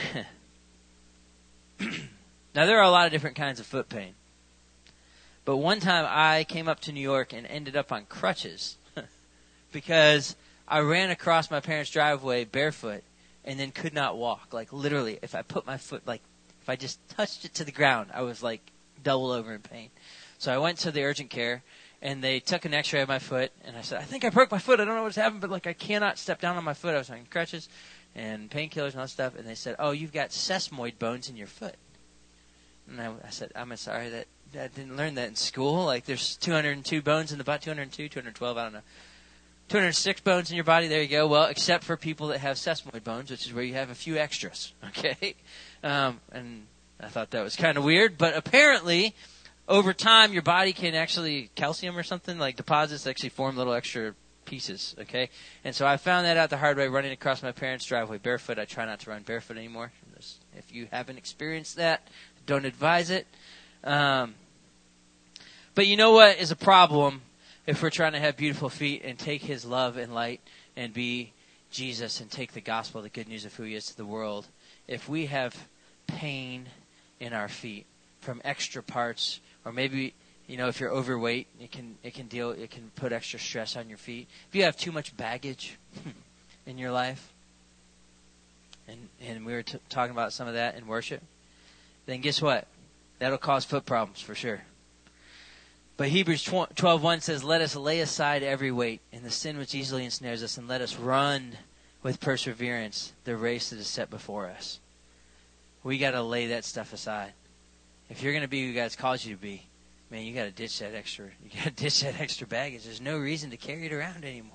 Now, there are a lot of different kinds of foot pain. But one time I came up to New York and ended up on crutches because I ran across my parents' driveway barefoot and then could not walk. Like, literally, if I put my foot, if I just touched it to the ground, I was double over in pain. So I went to the urgent care, and they took an x-ray of my foot, and I said, I think I broke my foot. I don't know what's happened, but I cannot step down on my foot. I was on crutches and painkillers and all that stuff, and they said, oh, you've got sesamoid bones in your foot. And I said, I'm sorry that I didn't learn that in school. There's 202 bones in the body, 202, 212, I don't know. 206 bones in your body, there you go. Well, except for people that have sesamoid bones, which is where you have a few extras, okay? And I thought that was kind of weird, but apparently, over time, your body can actually, calcium or something, deposits actually form little extra pieces, okay? And so I found that out the hard way running across my parents' driveway barefoot. I try not to run barefoot anymore. If you haven't experienced that, don't advise it. But you know what is a problem if we're trying to have beautiful feet and take His love and light and be Jesus and take the gospel, the good news of who He is to the world? If we have pain in our feet from extra parts, or maybe, if you're overweight, it can put extra stress on your feet. If you have too much baggage in your life, and we were talking about some of that in worship, then guess what? That'll cause foot problems for sure. But Hebrews 12:1 says, let us lay aside every weight and the sin which easily ensnares us, and let us run with perseverance the race that is set before us. We got to lay that stuff aside. If you're going to be who God's called you to be, man, you got to ditch that extra baggage. There's no reason to carry it around anymore.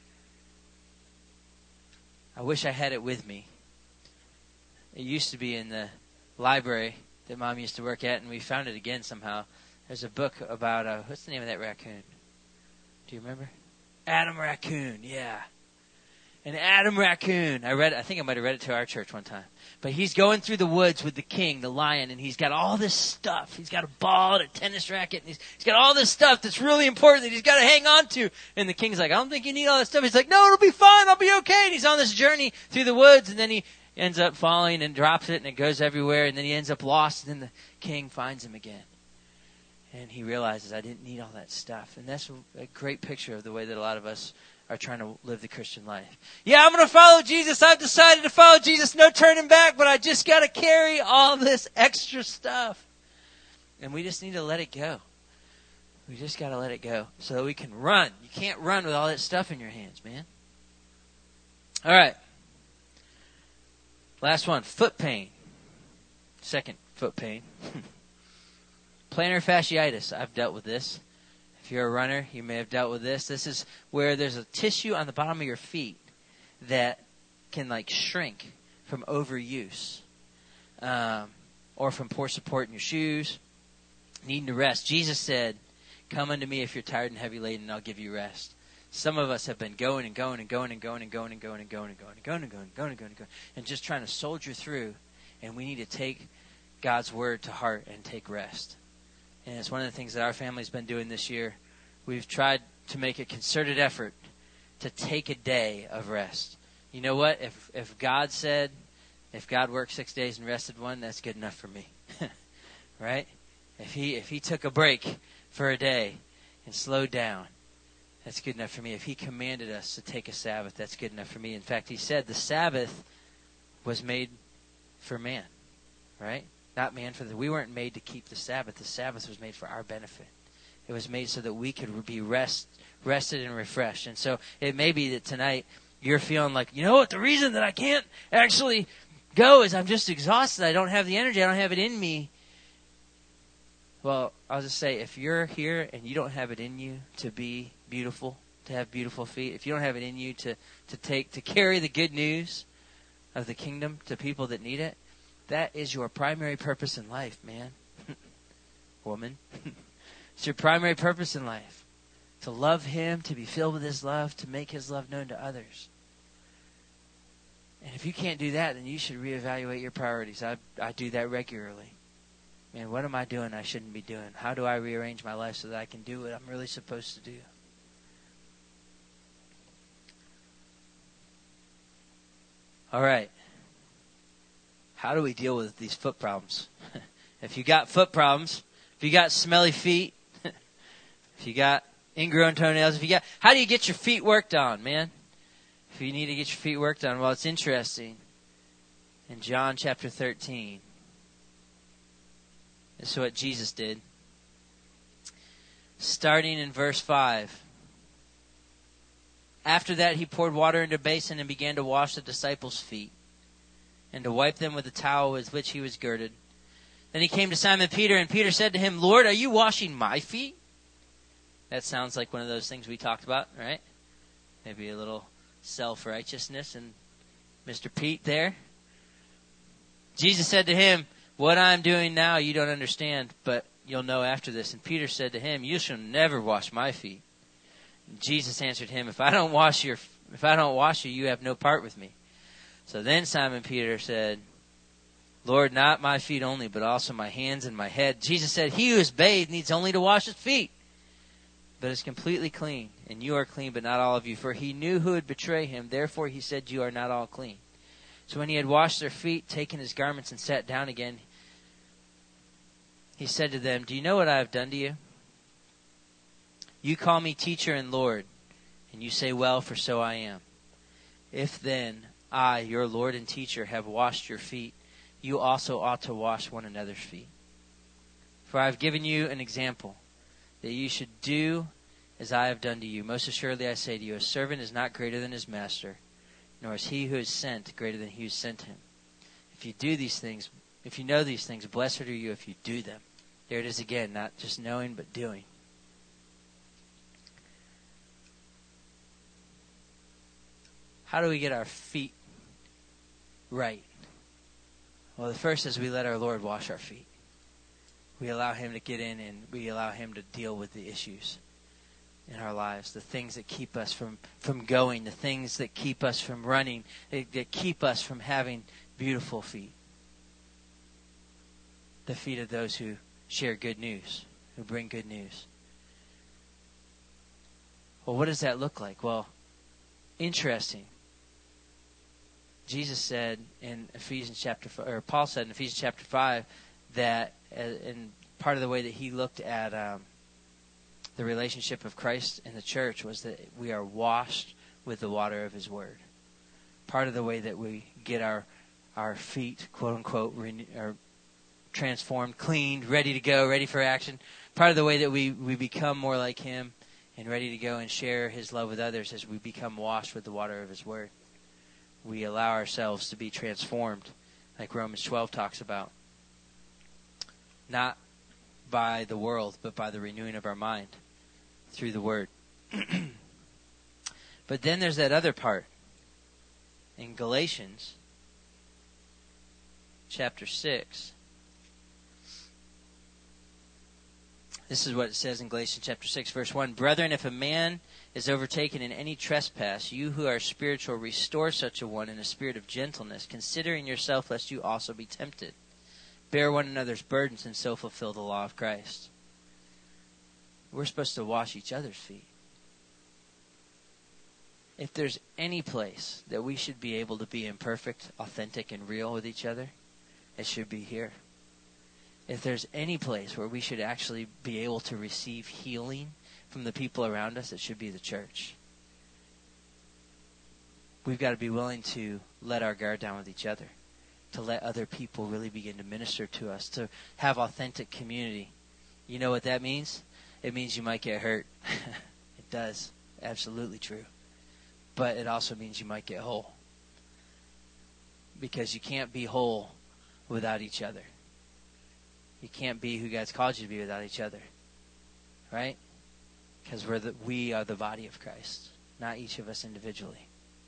I wish I had it with me. It used to be in the library that Mom used to work at, and we found it again somehow. There's a book about, what's the name of that raccoon? Do you remember? Adam Raccoon, yeah. And Adam Raccoon, I think I might have read it to our church one time. But he's going through the woods with the king, the lion, and he's got all this stuff. He's got a ball and a tennis racket, and he's got all this stuff that's really important that he's got to hang on to. And the king's like, I don't think you need all that stuff. He's like, no, it'll be fine. I'll be okay. And he's on this journey through the woods, and then he ends up falling and drops it, and it goes everywhere, and then he ends up lost, and then the king finds him again. And he realizes, I didn't need all that stuff. And that's a great picture of the way that a lot of us are trying to live the Christian life. Yeah, I'm going to follow Jesus. I've decided to follow Jesus. No turning back, but I just got to carry all this extra stuff. And we just need to let it go. We just got to let it go so that we can run. You can't run with all that stuff in your hands, man. All right. Last one, foot pain. Second, foot pain. Plantar fasciitis. I've dealt with this. If you're a runner, you may have dealt with this. This is where there's a tissue on the bottom of your feet that can like shrink from overuse or from poor support in your shoes, needing to rest. Jesus said, come unto me if you're tired and heavy laden, and I'll give you rest. Some of us have been going and going and going and going and going and going and going and going and going and going and going and going and going and just trying to soldier through, and we need to take God's word to heart and take rest. And it's one of the things that our family's been doing this year. We've tried to make a concerted effort to take a day of rest. You know what? If God said, if God worked 6 days and rested one, that's good enough for me. Right? If he took a break for a day and slowed down, that's good enough for me. If he commanded us to take a Sabbath, that's good enough for me. In fact, he said the Sabbath was made for man, right? Not man for we weren't made to keep the Sabbath. The Sabbath was made for our benefit. It was made so that we could be rested and refreshed. And so it may be that tonight you're feeling like, you know what, the reason that I can't actually go is I'm just exhausted. I don't have the energy. I don't have it in me. Well, I'll just say, if you're here and you don't have it in you to be beautiful, to have beautiful feet, if you don't have it in you to carry the good news of the kingdom to people that need it, that is your primary purpose in life, man. Woman. It's your primary purpose in life. To love him, to be filled with his love, to make his love known to others. And if you can't do that, then you should reevaluate your priorities. I do that regularly. Man, what am I doing I shouldn't be doing? How do I rearrange my life so that I can do what I'm really supposed to do? All right. How do we deal with these foot problems? If you got foot problems, if you got smelly feet, if you got ingrown toenails, how do you get your feet worked on, man? If you need to get your feet worked on, well, it's interesting. In John chapter 13, this is what Jesus did. Starting in verse 5. After that, he poured water into a basin and began to wash the disciples' feet and to wipe them with the towel with which he was girded. Then he came to Simon Peter, and Peter said to him, Lord, are you washing my feet? That sounds like one of those things we talked about, right? Maybe a little self-righteousness in Mr. Pete there. Jesus said to him, what I'm doing now you don't understand, but you'll know after this. And Peter said to him, you shall never wash my feet. And Jesus answered him, if I don't wash you, you have no part with me. So then Simon Peter said, Lord, not my feet only, but also my hands and my head. Jesus said, he who is bathed needs only to wash his feet, but is completely clean. And you are clean, but not all of you. For he knew who would betray him. Therefore he said, you are not all clean. So when he had washed their feet, taken his garments, and sat down again, he said to them, do you know what I have done to you? You call me teacher and Lord, and you say, well, for so I am. If then I, your Lord and teacher, have washed your feet, you also ought to wash one another's feet. For I have given you an example, that you should do as I have done to you. Most assuredly I say to you, a servant is not greater than his master, nor is he who is sent greater than he who sent him. If you do these things, if you know these things, blessed are you if you do them. There it is again, not just knowing, but doing. How do we get our feet right? Well, the first is we let our Lord wash our feet. We allow him to get in and we allow him to deal with the issues in our lives, the things that keep us from going, the things that keep us from running, that keep us from having beautiful feet. The feet of those who share good news, who bring good news. Well, what does that look like? Well, interesting. Jesus said in Ephesians chapter 5, or Paul said in Ephesians chapter 5 that in part of the way that he looked at the relationship of Christ and the church was that we are washed with the water of his word. Part of the way that we get our feet, quote unquote, are transformed, cleaned, ready to go, ready for action. Part of the way that we become more like him and ready to go and share his love with others is we become washed with the water of his word. We allow ourselves to be transformed, like Romans 12 talks about. Not by the world, but by the renewing of our mind through the word. But then there's that other part. In Galatians chapter 6, this is what it says in Galatians chapter 6, verse 1. Brethren, if a man is overtaken in any trespass, you who are spiritual, restore such a one in a spirit of gentleness, considering yourself, lest you also be tempted. Bear one another's burdens, and so fulfill the law of Christ. We're supposed to wash each other's feet. If there's any place that we should be able to be imperfect, authentic, and real with each other, it should be here. If there's any place where we should actually be able to receive healing from the people around us, it should be the church. We've got to be willing to let our guard down with each other, to let other people really begin to minister to us, to have authentic community. You know what that means? It means you might get hurt. It does. Absolutely true. But it also means you might get whole. Because you can't be whole without each other. You can't be who God's called you to be without each other. Right? Because we are the body of Christ, not each of us individually.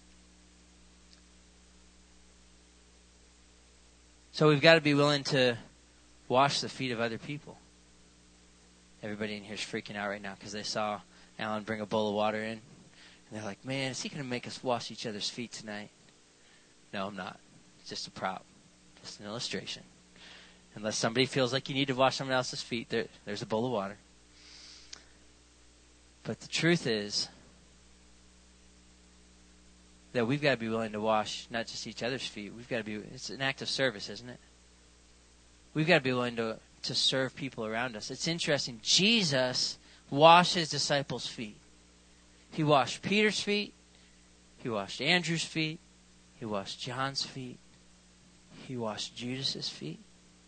So we've got to be willing to wash the feet of other people. Everybody in here is freaking out right now because they saw Alan bring a bowl of water in. And they're like, man, is he going to make us wash each other's feet tonight? No, I'm not. It's just a prop. Just an illustration. Unless somebody feels like you need to wash someone else's feet, there's a bowl of water. But the truth is that we've got to be willing to wash not just each other's feet. It's an act of service, isn't it? We've got to be willing to serve people around us. It's interesting. Jesus washed his disciples' feet. He washed Peter's feet. He washed Andrew's feet. He washed John's feet. He washed Judas's feet.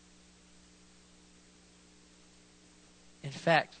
In fact,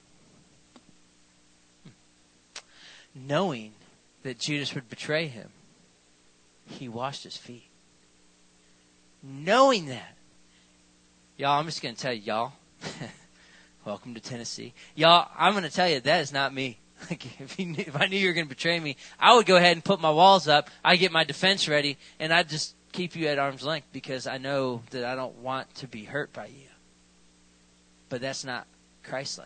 knowing that Judas would betray him, he washed his feet. Knowing that. Y'all, I'm just going to tell you, y'all, welcome to Tennessee. Y'all, I'm going to tell you, that is not me. Like, if I knew you were going to betray me, I would go ahead and put my walls up, I'd get my defense ready, and I'd just keep you at arm's length because I know that I don't want to be hurt by you. But that's not Christ-like.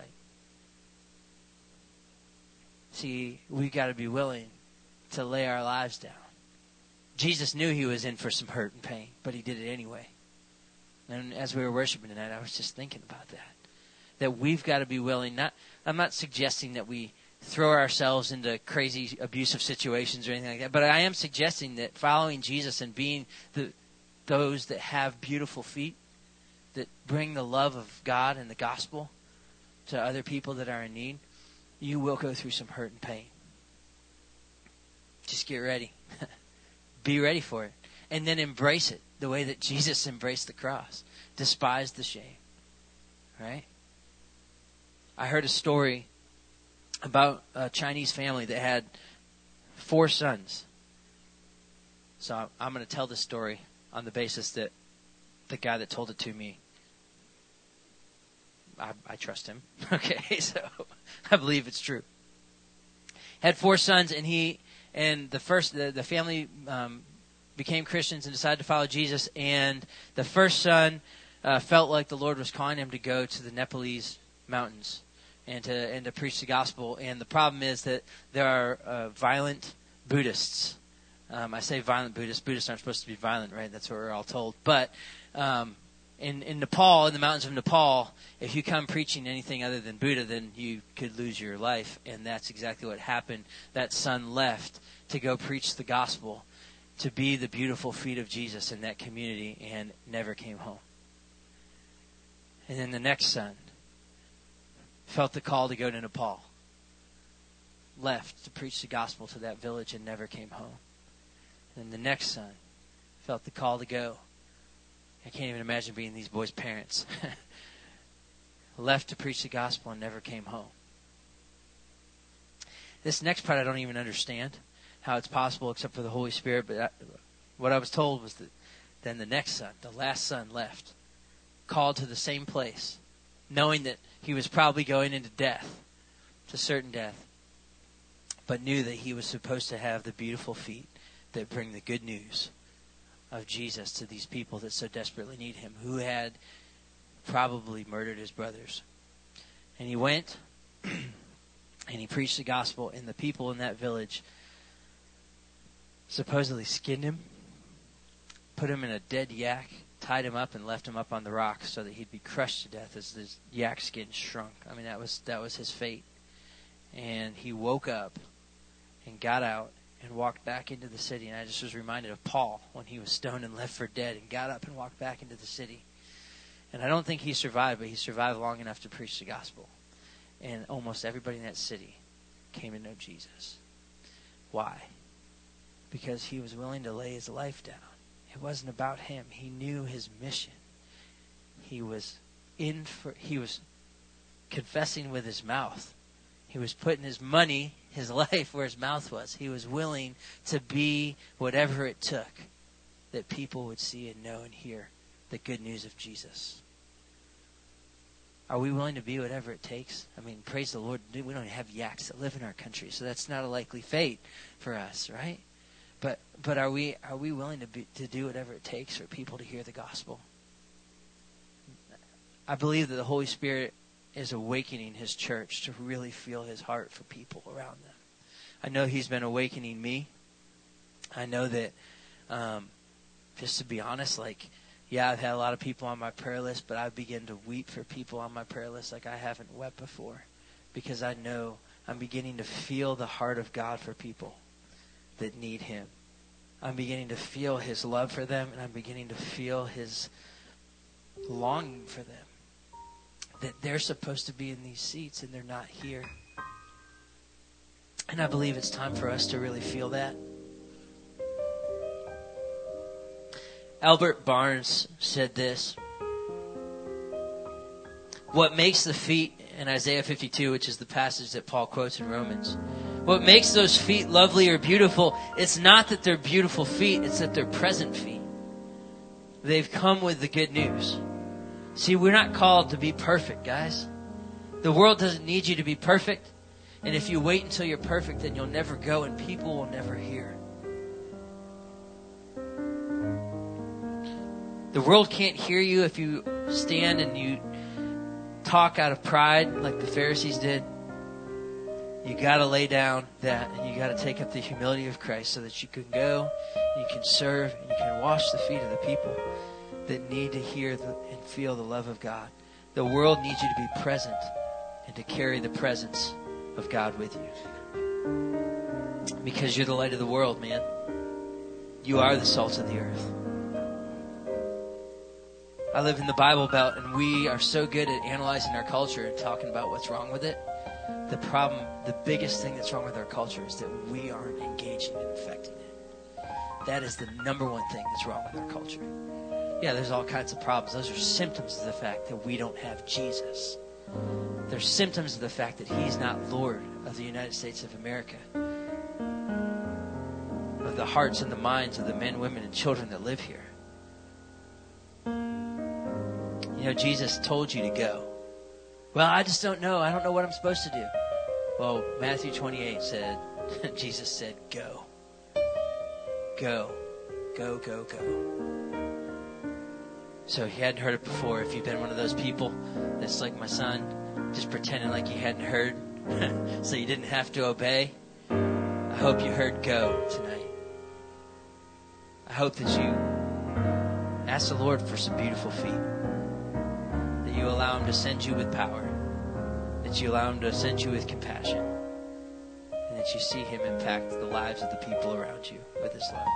See, we've got to be willing to lay our lives down. Jesus knew he was in for some hurt and pain, but he did it anyway. And as we were worshiping tonight, I was just thinking about that. That we've got to be willing. I'm not suggesting that we throw ourselves into crazy abusive situations or anything like that, but I am suggesting that following Jesus and being those that have beautiful feet, that bring the love of God and the gospel to other people that are in need, you will go through some hurt and pain. Just get ready. Be ready for it. And then embrace it the way that Jesus embraced the cross. Despise the shame. Right? I heard a story about a Chinese family that had 4 sons. So I'm going to tell this story on the basis that the guy that told it to me, I trust him. Okay, so I believe it's true. Had 4 sons, and the family became Christians and decided to follow Jesus. And the first son felt like the Lord was calling him to go to the Nepalese mountains and to preach the gospel. And the problem is that there are violent Buddhists. I say violent Buddhists. Buddhists aren't supposed to be violent, right? That's what we're all told. But in Nepal, in the mountains of Nepal, if you come preaching anything other than Buddha, then you could lose your life. And that's exactly what happened. That son left to go preach the gospel, to be the beautiful feet of Jesus in that community, and never came home. And then the next son felt the call to go to Nepal. Left to preach the gospel to that village and never came home. And the next son felt the call to go. I can't even imagine being these boys' parents. Left to preach the gospel and never came home. This next part I don't even understand how it's possible except for the Holy Spirit. But what I was told was that then the next son, the last son, left. Called to the same place. Knowing that he was probably going into death. To certain death. But knew that he was supposed to have the beautiful feet that bring the good news of Jesus to these people that so desperately need him, who had probably murdered his brothers. And he went and he preached the gospel, and the people in that village supposedly skinned him, put him in a dead yak, tied him up, and left him up on the rock so that he'd be crushed to death as the yak skin shrunk. I mean, that was his fate. And he woke up and got out and walked back into the city. And I just was reminded of Paul when he was stoned and left for dead and got up and walked back into the city. And I don't think he survived, but he survived long enough to preach the gospel. And almost everybody in that city came to know Jesus. Why? Because he was willing to lay his life down. It wasn't about him. He knew his mission. He was confessing with his mouth. He was putting his money, his life, where his mouth was. He was willing to be whatever it took that people would see and know and hear the good news of Jesus. Are we willing to be whatever it takes? I mean, praise the Lord. We don't have yaks that live in our country, so that's not a likely fate for us, right? But are we willing to do whatever it takes for people to hear the gospel? I believe that the Holy Spirit is awakening his church to really feel his heart for people around them. I know he's been awakening me. I know that, just to be honest, I've had a lot of people on my prayer list, but I begin to weep for people on my prayer list like I haven't wept before, because I know I'm beginning to feel the heart of God for people that need him. I'm beginning to feel his love for them, and I'm beginning to feel his longing for them. That they're supposed to be in these seats and they're not here. And I believe it's time for us to really feel that. Albert Barnes said this: what makes the feet, in Isaiah 52, which is the passage that Paul quotes in Romans, what makes those feet lovely or beautiful, it's not that they're beautiful feet, it's that they're present feet. They've come with the good news. See, we're not called to be perfect, guys. The world doesn't need you to be perfect. And if you wait until you're perfect, then you'll never go and people will never hear. The world can't hear you if you stand and you talk out of pride like the Pharisees did. You got to lay down that, and you got to take up the humility of Christ so that you can go, and you can serve, and you can wash the feet of the people that need to hear and feel the love of God. The world needs you to be present and to carry the presence of God with you. Because you're the light of the world, man. You are the salt of the earth. I live in the Bible Belt, and we are so good at analyzing our culture and talking about what's wrong with it. The problem, the biggest thing that's wrong with our culture is that we aren't engaging and affecting it. That is the number one thing that's wrong with our culture. Yeah, there's all kinds of problems. Those are symptoms of the fact that we don't have Jesus. They're symptoms of the fact that he's not Lord of the United States of America, of the hearts and the minds of the men, women, and children that live here. You know, Jesus told you to go. Well, I just don't know. I don't know what I'm supposed to do. Well, Matthew 28 said, Jesus said, go. Go. Go, go, go. So if you hadn't heard it before, if you've been one of those people that's like my son, just pretending like you hadn't heard so you didn't have to obey, I hope you heard go tonight. I hope that you ask the Lord for some beautiful feet, that you allow him to send you with power, that you allow him to send you with compassion, and that you see him impact the lives of the people around you with his love.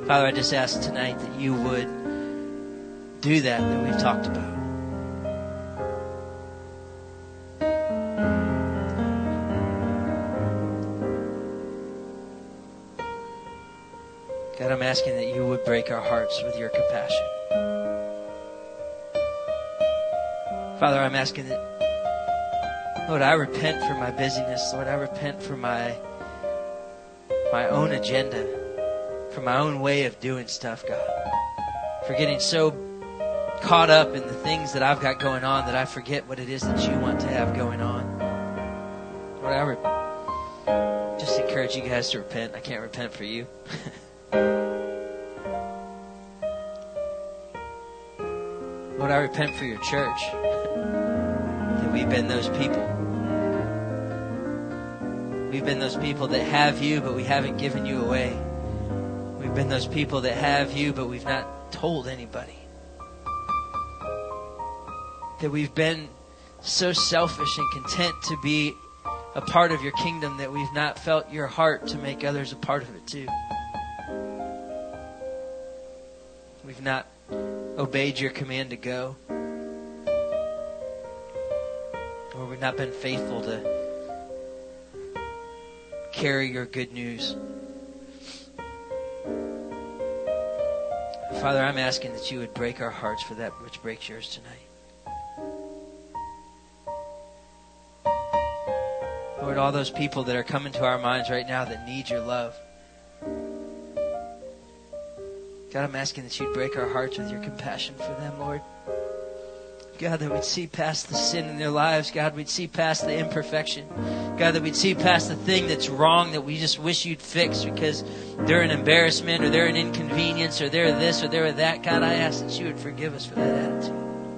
Father, I just ask tonight that you would do that we've talked about. God, I'm asking that you would break our hearts with your compassion. Father, I'm asking that, Lord, I repent for my busyness. Lord, I repent for my own agenda, for my own way of doing stuff, God. For getting so caught up in the things that I've got going on that I forget what it is that you want to have going on. Lord, I just encourage you guys to repent. I can't repent for you. Lord, I repent for your church. That we've been those people. We've been those people that have you, but we haven't given you away. We've been those people that have you, but we've not told anybody. That we've been so selfish and content to be a part of your kingdom that we've not felt your heart to make others a part of it too. We've not obeyed your command to go. Or we've not been faithful to carry your good news. Father, I'm asking that you would break our hearts for that which breaks yours tonight. Lord, all those people that are coming to our minds right now that need your love. God, I'm asking that you'd break our hearts with your compassion for them, Lord. God, that we'd see past the sin in their lives. God, we'd see past the imperfection. God, that we'd see past the thing that's wrong that we just wish you'd fix because they're an embarrassment or they're an inconvenience or they're this or they're that. God, I ask that you would forgive us for that attitude.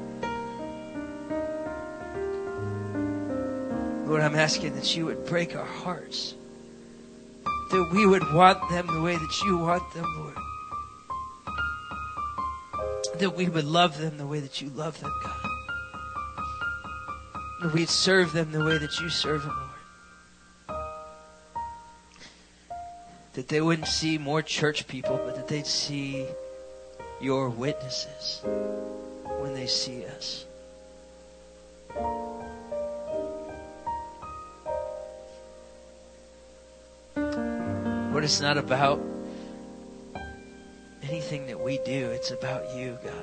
Lord, I'm asking that you would break our hearts. That we would want them the way that you want them, Lord. That we would love them the way that you love them, God. That we'd serve them the way that you serve them, Lord. That they wouldn't see more church people, but that they'd see your witnesses when they see us. Lord, it's not about anything that we do. It's about you, God.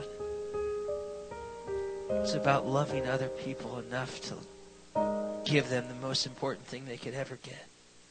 It's about loving other people enough to give them the most important thing they could ever get.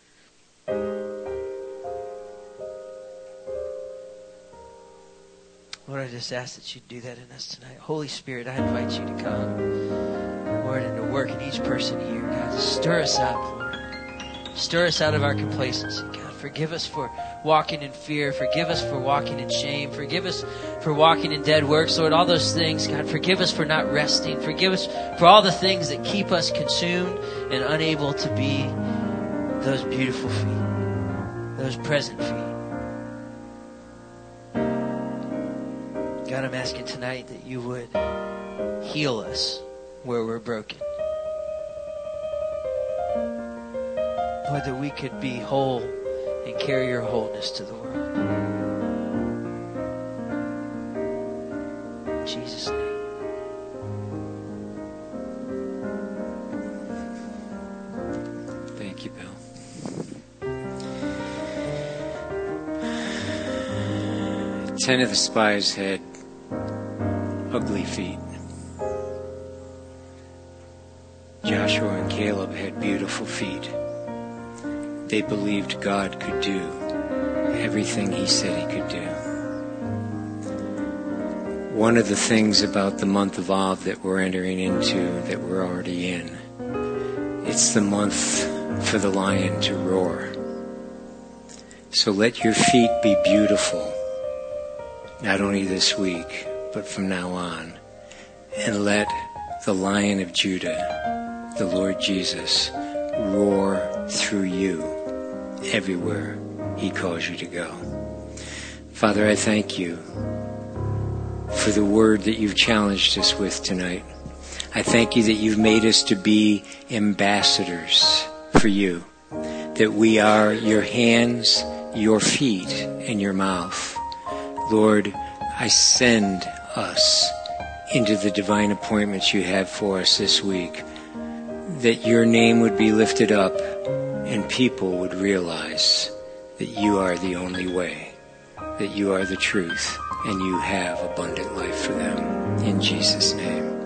Lord, I just ask that you do that in us tonight. Holy Spirit, I invite you to come, Lord, and to work in each person here. God, stir us up, Lord. Stir us out of our complacency, God. Forgive us for walking in fear. Forgive us for walking in shame. Forgive us for walking in dead works. Lord, all those things, God, forgive us for not resting. Forgive us for all the things that keep us consumed and unable to be those beautiful feet, those present feet. God, I'm asking tonight that you would heal us where we're broken. Lord, that we could be whole and carry your wholeness to the world. In Jesus' name. Thank you, Bill. Ten of the spies had ugly feet. Joshua and Caleb had beautiful feet. They believed God could do everything he said he could do. One of the things about the month of Av that we're entering into, that we're already in, it's the month for the lion to roar. So let your feet be beautiful, not only this week, but from now on. And let the Lion of Judah, the Lord Jesus, roar through you everywhere he calls you to go. Father, I thank you for the word that you've challenged us with tonight. I thank you that you've made us to be ambassadors for you, that we are your hands, your feet, and your mouth Lord, I send us into the divine appointments you have for us this week, that your name would be lifted up and people would realize that you are the only way, that you are the truth, and you have abundant life for them. In Jesus' name.